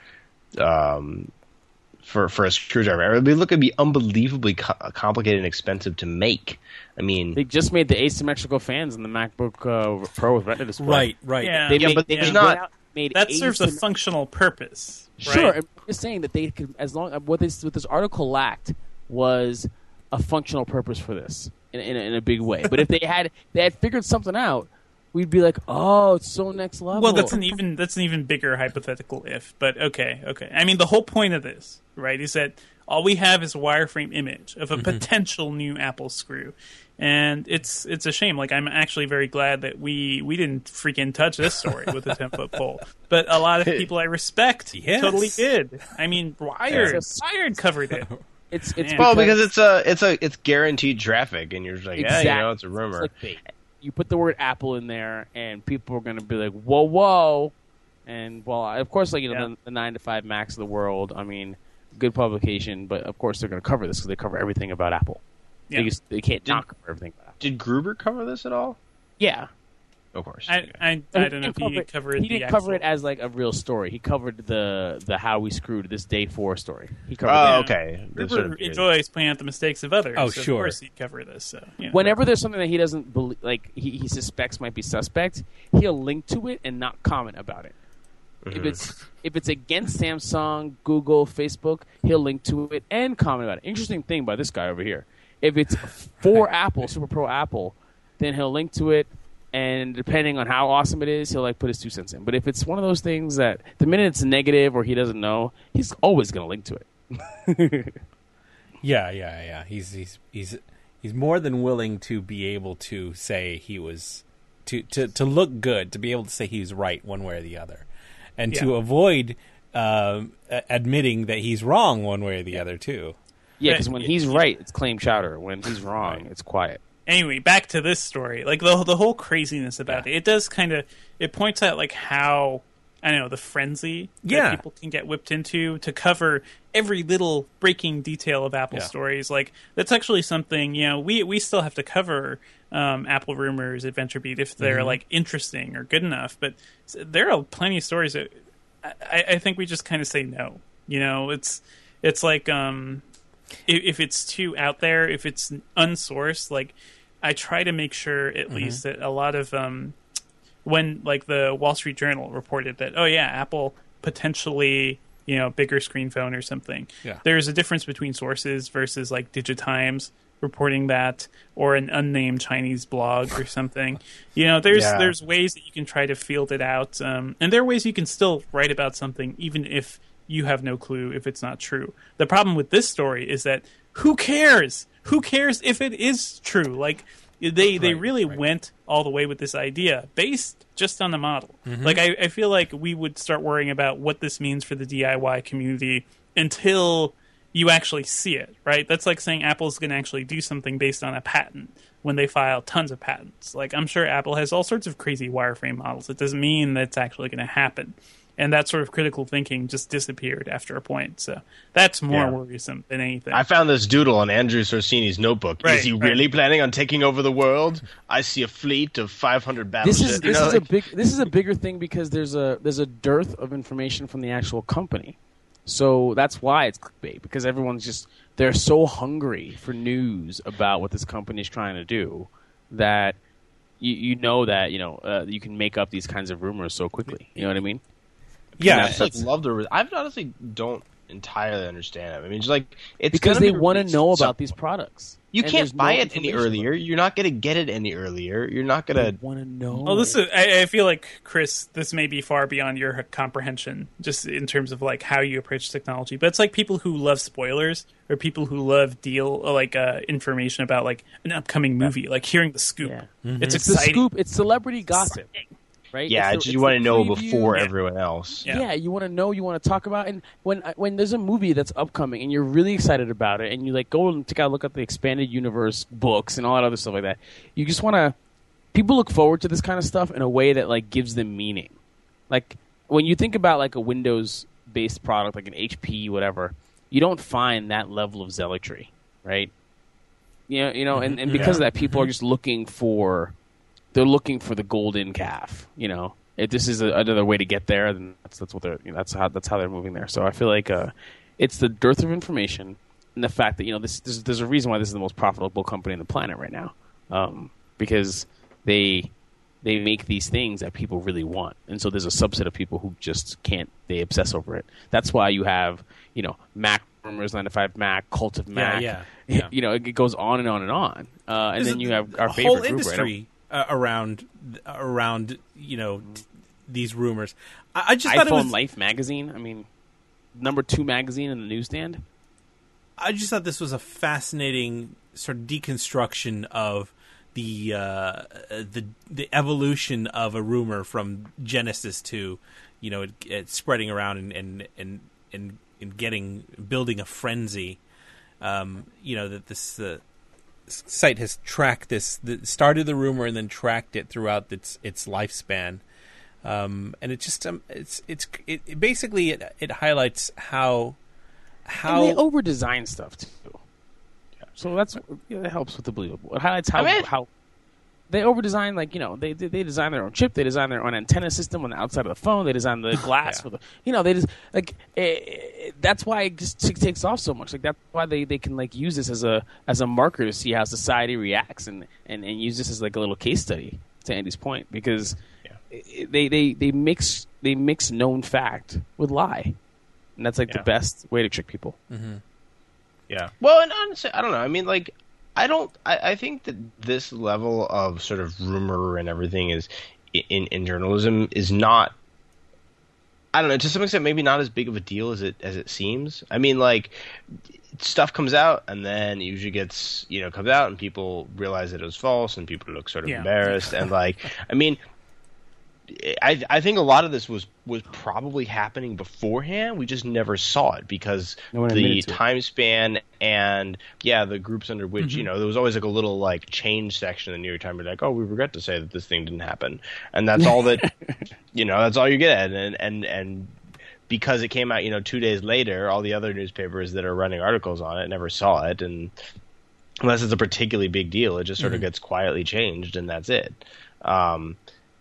um, for for a screwdriver. I mean, look, it'd be unbelievably co- complicated and expensive to make. I mean, They just made the asymmetrical fans in the MacBook uh, Pro with Retina display. right, right. Yeah. They Yeah, made, but they there's made not- went out- made That serves a asym- functional purpose. Right? Sure, I'm just saying that they could, as long what this what this article lacked was a functional purpose for this in, in, a, in a big way. But if they had they had figured something out, we'd be like, oh, it's so next level. Well, that's an even that's an even bigger hypothetical if. But okay, okay. I mean, the whole point of this, right, is that all we have is a wireframe image of a Mm-hmm. potential new Apple screw, and it's it's a shame. Like, I'm actually very glad that we we didn't freaking touch this story with a ten foot pole. But a lot of people I respect Yes. totally did. I mean, Wired Yes. Wired covered it. it's it's Man. well, because it's a it's a it's guaranteed traffic, and you're just like, exactly. yeah, you know, it's a rumor. It's clickbait. You put the word Apple in there, and people are going to be like, whoa, whoa. And, well, of course, like, you know, Yeah. the, the nine to five Macs of the world, I mean, good publication, but of course they're going to cover this because they cover everything about Apple. Yeah. They, just, they can't Did- not cover everything about Apple. Did Gruber cover this at all? Yeah. Of course. I I, I don't know if cover he it- covered He the didn't cover it actual- as like a real story. He covered the the how we screwed this day four story. He covered Oh, that. okay. There's Gruber sort of- enjoys pointing out the mistakes of others. Oh, so sure. Of course he'd cover this. So, you know. Whenever there's something that he doesn't believe, like he, he suspects might be suspect, he'll link to it and not comment about it. If it's if it's against Samsung, Google, Facebook, he'll link to it and comment about it. Interesting thing by this guy over here. If it's for Apple, Super Pro Apple, then he'll link to it, and depending on how awesome it is, he'll like put his two cents in. But if it's one of those things that the minute it's negative or he doesn't know, he's always going to link to it. Yeah, yeah, yeah. He's he's he's he's more than willing to be able to say he was to to to look good, to be able to say he's right one way or the other, and to Yeah. avoid um, a- admitting that he's wrong one way or the other too. Yeah, because when he's right, it's claim chowder. When he's wrong, Right. it's quiet. Anyway, back to this story. Like the the whole craziness about Yeah. it. It does kind of it points out like how I don't know the frenzy that Yeah. people can get whipped into to cover every little breaking detail of Apple Yeah. stories. Like that's actually something you know we we still have to cover um, Apple rumors at VentureBeat if they're Mm-hmm. like interesting or good enough. But s- there are plenty of stories that I, I think we just kind of say no. You know, it's it's like um, if, if it's too out there, if it's unsourced, like I try to make sure at least that a lot of um, when like the Wall Street Journal reported that, oh yeah, Apple potentially, you know, bigger screen phone or something. Yeah. There's a difference between sources versus like Digitimes reporting that or an unnamed Chinese blog or something. You know, there's Yeah. there's ways that you can try to field it out, um, and there are ways you can still write about something even if you have no clue if it's not true. The problem with this story is that who cares? Who cares if it is true? Like They they Right, really right. went all the way with this idea based just on the model. Mm-hmm. Like I, I feel like we would start worrying about what this means for the D I Y community until you actually see it, right? That's like saying Apple's going to actually do something based on a patent when they file tons of patents. Like I'm sure Apple has all sorts of crazy wireframe models. It doesn't mean that it's actually going to happen. And that sort of critical thinking just disappeared after a point. So that's more Yeah. worrisome than anything. I found this doodle on Andrew Sorsini's notebook. Right, is he right. really planning on taking over the world? I see a fleet of five hundred battleships. This is You this know, is a like- big this is a bigger thing because there's a there's a dearth of information from the actual company. So that's why it's clickbait, because everyone's just they're so hungry for news about what this company is trying to do that you you know that you know uh, you can make up these kinds of rumors so quickly. You know what I mean? Yeah, I just, like, love the. I honestly don't entirely understand it. I mean, just like it's Because gonna they be want to released know some- about these products. You And can't there's buy no it any information earlier. about You're not going to get it any earlier. You're not it. going They to. want to know. Well, this is, I, I feel like, Chris, this may be far beyond your comprehension, just in terms of like how you approach technology. But it's like people who love spoilers or people who love deal like uh, information about like an upcoming movie, like hearing the scoop. Yeah. It's It's the exciting. scoop. It's celebrity gossip, right? Yeah, It's it's the- you it's want the to know preview. before Yeah. everyone else. Yeah. Yeah, you want to know, you want to talk about, and when when there's a movie that's upcoming and you're really excited about it, and you like go and take a look at the expanded universe books and all that other stuff like that, you just want to. People look forward to this kind of stuff in a way that like gives them meaning. Like when you think about like a Windows-based product, like an H P, whatever, you don't find that level of zealotry, right? You know, you know, and, and because of that, people are just looking for. They're looking for the golden calf, you know. If this is a, another way to get there, then that's that's what they're you know, that's how that's how they're moving there. So I feel like uh, it's the dearth of information and the fact that you know this, this there's a reason why this is the most profitable company on the planet right now, um, because they they make these things that people really want, and so there's a subset of people who just can't. They obsess over it. That's why you have you know Mac rumors, nine to five Mac, Cult of Mac. yeah, yeah. You know it goes on and on and on, uh, and There's then a- you have our a favorite whole group right now. industry uh, around around you know t- these rumors. I, I just thought it iPhone was. Life magazine. I mean, number two magazine in the newsstand. I just thought this was a fascinating sort of deconstruction of the uh, the the evolution of a rumor from Genesis to you know it, it spreading around and and and and, and getting building a frenzy. Um, you know that this. Uh, site has tracked this, the, started the rumor and then tracked it throughout its its lifespan, um, and it just um, it's it's it, it basically it, it highlights how how And they over design stuff too. So that's yeah, that helps with the believable. It highlights how I mean- how they over design, like you know they they they design their own chip, they design their own antenna system on the outside of the phone, they design the glass Yeah. for the you know they just like eh, eh, that's why it just t- takes off so much. Like that's why they, they can like use this as a as a marker to see how society reacts and, and, and use this as like a little case study to Andy's point, because eh, they, they, they mix they mix known fact with lie, and that's like Yeah. the best way to trick people. Yeah. Well, and honestly, I don't know. I mean, like, I don't. I, I think that this level of sort of rumor and everything is in in journalism is not. I don't know. To some extent, maybe not as big of a deal as it as it seems. I mean, like, stuff comes out and then it usually gets you know comes out and people realize that it was false and people look sort of Yeah. embarrassed and like. I mean. I I think a lot of this was, was probably happening beforehand. We just never saw it because No one the admitted to it. time span and yeah, the groups under which you know there was always like a little like change section in the New York Times, like, oh, we regret to say that this thing didn't happen, and that's all that you know. That's all you get, and and and because it came out you know two days later, all the other newspapers that are running articles on it never saw it, and unless it's a particularly big deal, it just sort of gets quietly changed, and that's it. Um,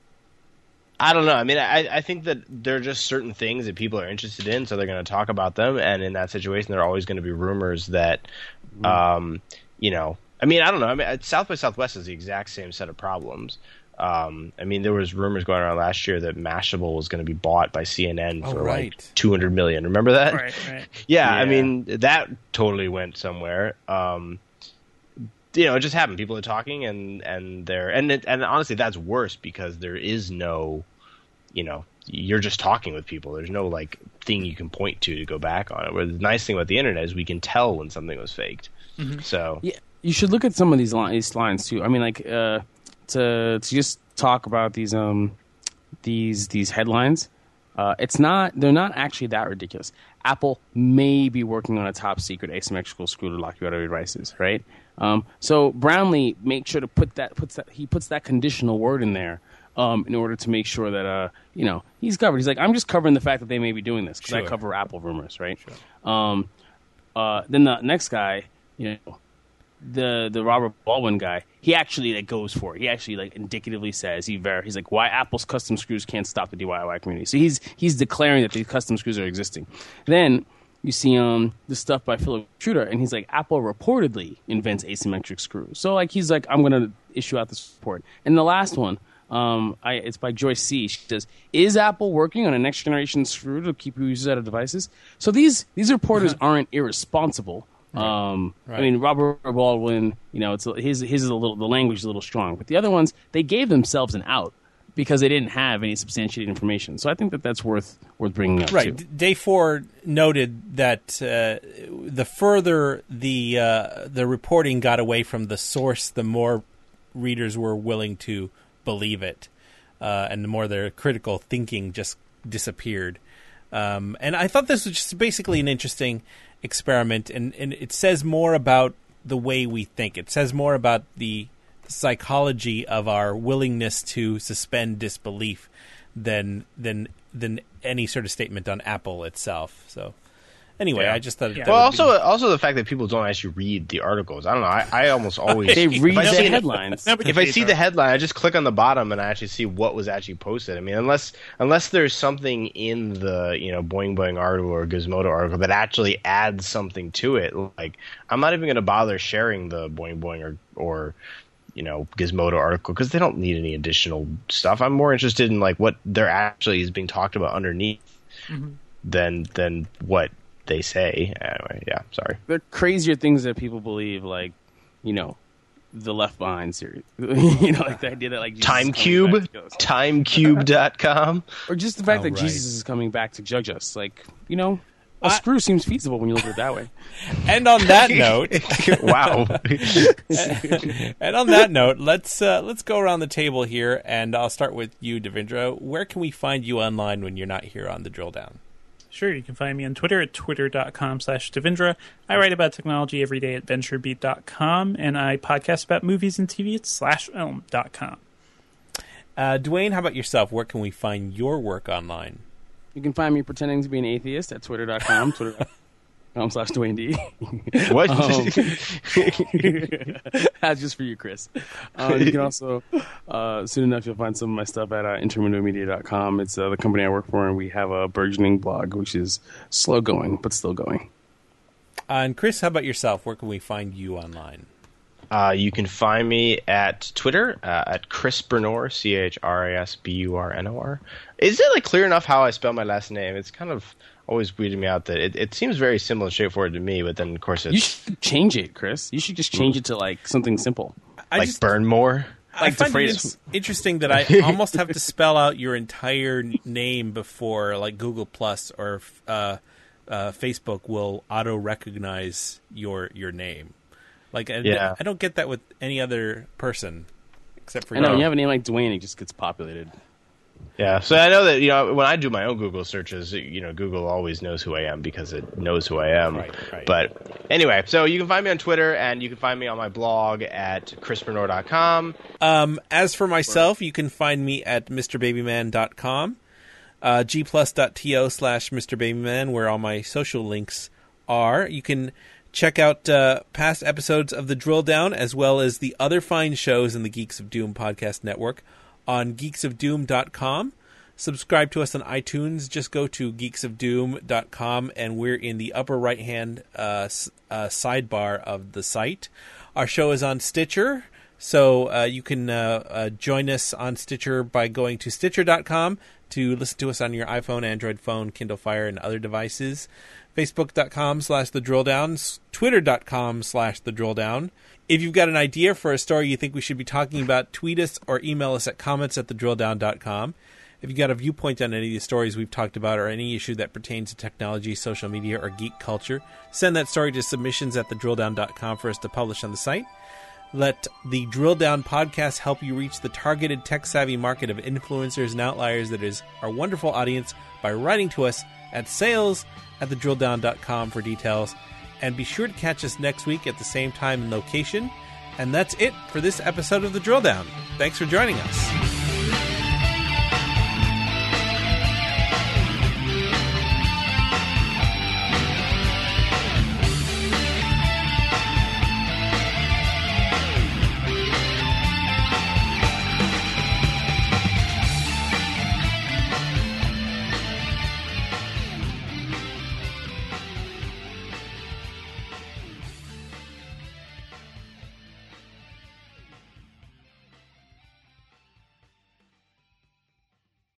I don't know. I mean, I, I think that there are just certain things that people are interested in, so they're going to talk about them. And in that situation, there are always going to be rumors that, um, you know, I mean, I don't know. I mean, South by Southwest is the exact same set of problems. Um, I mean, there was rumors going around last year that Mashable was going to be bought by C N N Oh, for right. like two hundred million dollars. Remember that? Right, right. Yeah, I Yeah. mean, that totally went somewhere. Um, you know, it just happened. People are talking, and and they're and it, and honestly, that's worse because there is no, you know, you're just talking with people. There's no like thing you can point to to go back on it. Where the nice thing about the internet is we can tell when something was faked. So Yeah, you should look at some of these, li- these lines too. I mean, like uh, to to just talk about these um these these headlines. Uh, it's not they're not actually that ridiculous. Apple may be working on a top secret asymmetrical screw to lock you out of your devices, right? Um, so Brownlee makes sure to put that puts that he puts that conditional word in there um, in order to make sure that uh, you know he's covered. He's like, I'm just covering the fact that they may be doing this because Sure. I cover Apple rumors, right? Sure. Um, uh, then the next guy, you know, the the Robert Baldwin guy, he actually like goes for it. He actually like indicatively says he ver- he's like, why Apple's custom screws can't stop the D I Y community. So he's he's declaring that these custom screws are existing. Then you see um the stuff by Philip Truder, and he's like, Apple reportedly invents asymmetric screws. So like he's like, I'm gonna issue out this report. And the last one, um, I it's by Joyce C. She says, is Apple working on a next generation screw to keep users out of devices? So these these reporters aren't irresponsible. Um, Right. I mean, Robert Baldwin, you know, it's his his is a little the language is a little strong, but the other ones they gave themselves an out because they didn't have any substantiated information. So I think that that's worth worth bringing up. Right. Too. D- Day four noted that uh, the further the uh, the reporting got away from the source, the more readers were willing to believe it, uh, and the more their critical thinking just disappeared. Um, and I thought this was just basically an interesting experiment, and, and it says more about the way we think. It says more about the psychology of our willingness to suspend disbelief than than than any sort of statement on Apple itself. So anyway, Yeah. I just thought. Yeah. that Well, would also be- also the fact that people don't actually read the articles. I don't know. I, I almost always They read if I the see- headlines. Nobody If I reads see our- the headline, I just click on the bottom and I actually see what was actually posted. I mean, unless unless there's something in the you know Boing Boing article or Gizmodo article that actually adds something to it, like I'm not even going to bother sharing the Boing Boing or or you know Gizmodo article because they don't need any additional stuff. I'm more interested in like what there actually is being talked about underneath Mm-hmm. than than what they say. Anyway, yeah, sorry. There are crazier things that people believe, like you know, the Left Behind series. You know, like the idea that like Jesus is coming Timecube, back to go- timecube dot com. or just the fact Oh, that right. Jesus is coming back to judge us. Like you know, a I- screw seems feasible when you look at it that way. and on that note, Wow. and on that note, let's uh, let's go around the table here, and I'll start with you, Devindra. Where can we find you online when you're not here on the Drill Down? Sure, you can find me on Twitter at twitter.com slash Devindra. I write about technology every day at venturebeat dot com, and I podcast about movies and T V at slash film dot com. Uh, Dwayne, how about yourself? Where can we find your work online? You can find me pretending to be an atheist at twitter dot com, twitter dot com slash Dwayne D. What? Um, That's just for you, Chris. Uh, you can also, uh, soon enough, you'll find some of my stuff at uh, intermundo media dot com. It's uh, the company I work for, and we have a burgeoning blog, which is slow going, but still going. Uh, and Chris, how about yourself? Where can we find you online? Uh, you can find me at Twitter uh, at Chris Bernor, C H R A S B U R N O R. Is it like clear enough how I spell my last name? It's kind of always weirded me out that it, it seems very simple and straightforward to me, but then of course You it's should change it, Chris. You should just change it to like something simple. I like just, Burnmore. I like the find phrase- it interesting that I almost have to spell out your entire n- name before like Google Plus or uh, uh, Facebook will auto recognize your your name. Like, I, Yeah. I don't get that with any other person except for I know you. when you have a name like Dwayne, it just gets populated. Yeah, so I know that you know when I do my own Google searches, you know Google always knows who I am because it knows who I am. Right, right. But anyway, so you can find me on Twitter and you can find me on my blog at chris bernor dot com. Um, as for myself, you can find me at mr babyman dot com, uh, gplus.to slash mrbabyman, where all my social links are. You can check out uh, past episodes of The Drill Down, as well as the other fine shows in the Geeks of Doom podcast network on geeks of doom dot com. Subscribe to us on iTunes. Just go to geeks of doom dot com, and we're in the upper right-hand uh, s- uh, sidebar of the site. Our show is on Stitcher, so uh, you can uh, uh, join us on Stitcher by going to stitcher dot com to listen to us on your iPhone, Android phone, Kindle Fire, and other devices. Facebook dot com slash The Drill Down, Twitter dot com slash The Drill Down. If you've got an idea for a story you think we should be talking about, tweet us or email us at comments at the drill down dot com. If you got a viewpoint on any of the stories we've talked about or any issue that pertains to technology, social media, or geek culture, send that story to submissions at the drill down dot com for us to publish on the site. Let the Drill Down podcast help you reach the targeted tech-savvy market of influencers and outliers that is our wonderful audience by writing to us at sales at the drill down dot com for details. And be sure to catch us next week at the same time and location. And that's it for this episode of The Drill Down. Thanks for joining us.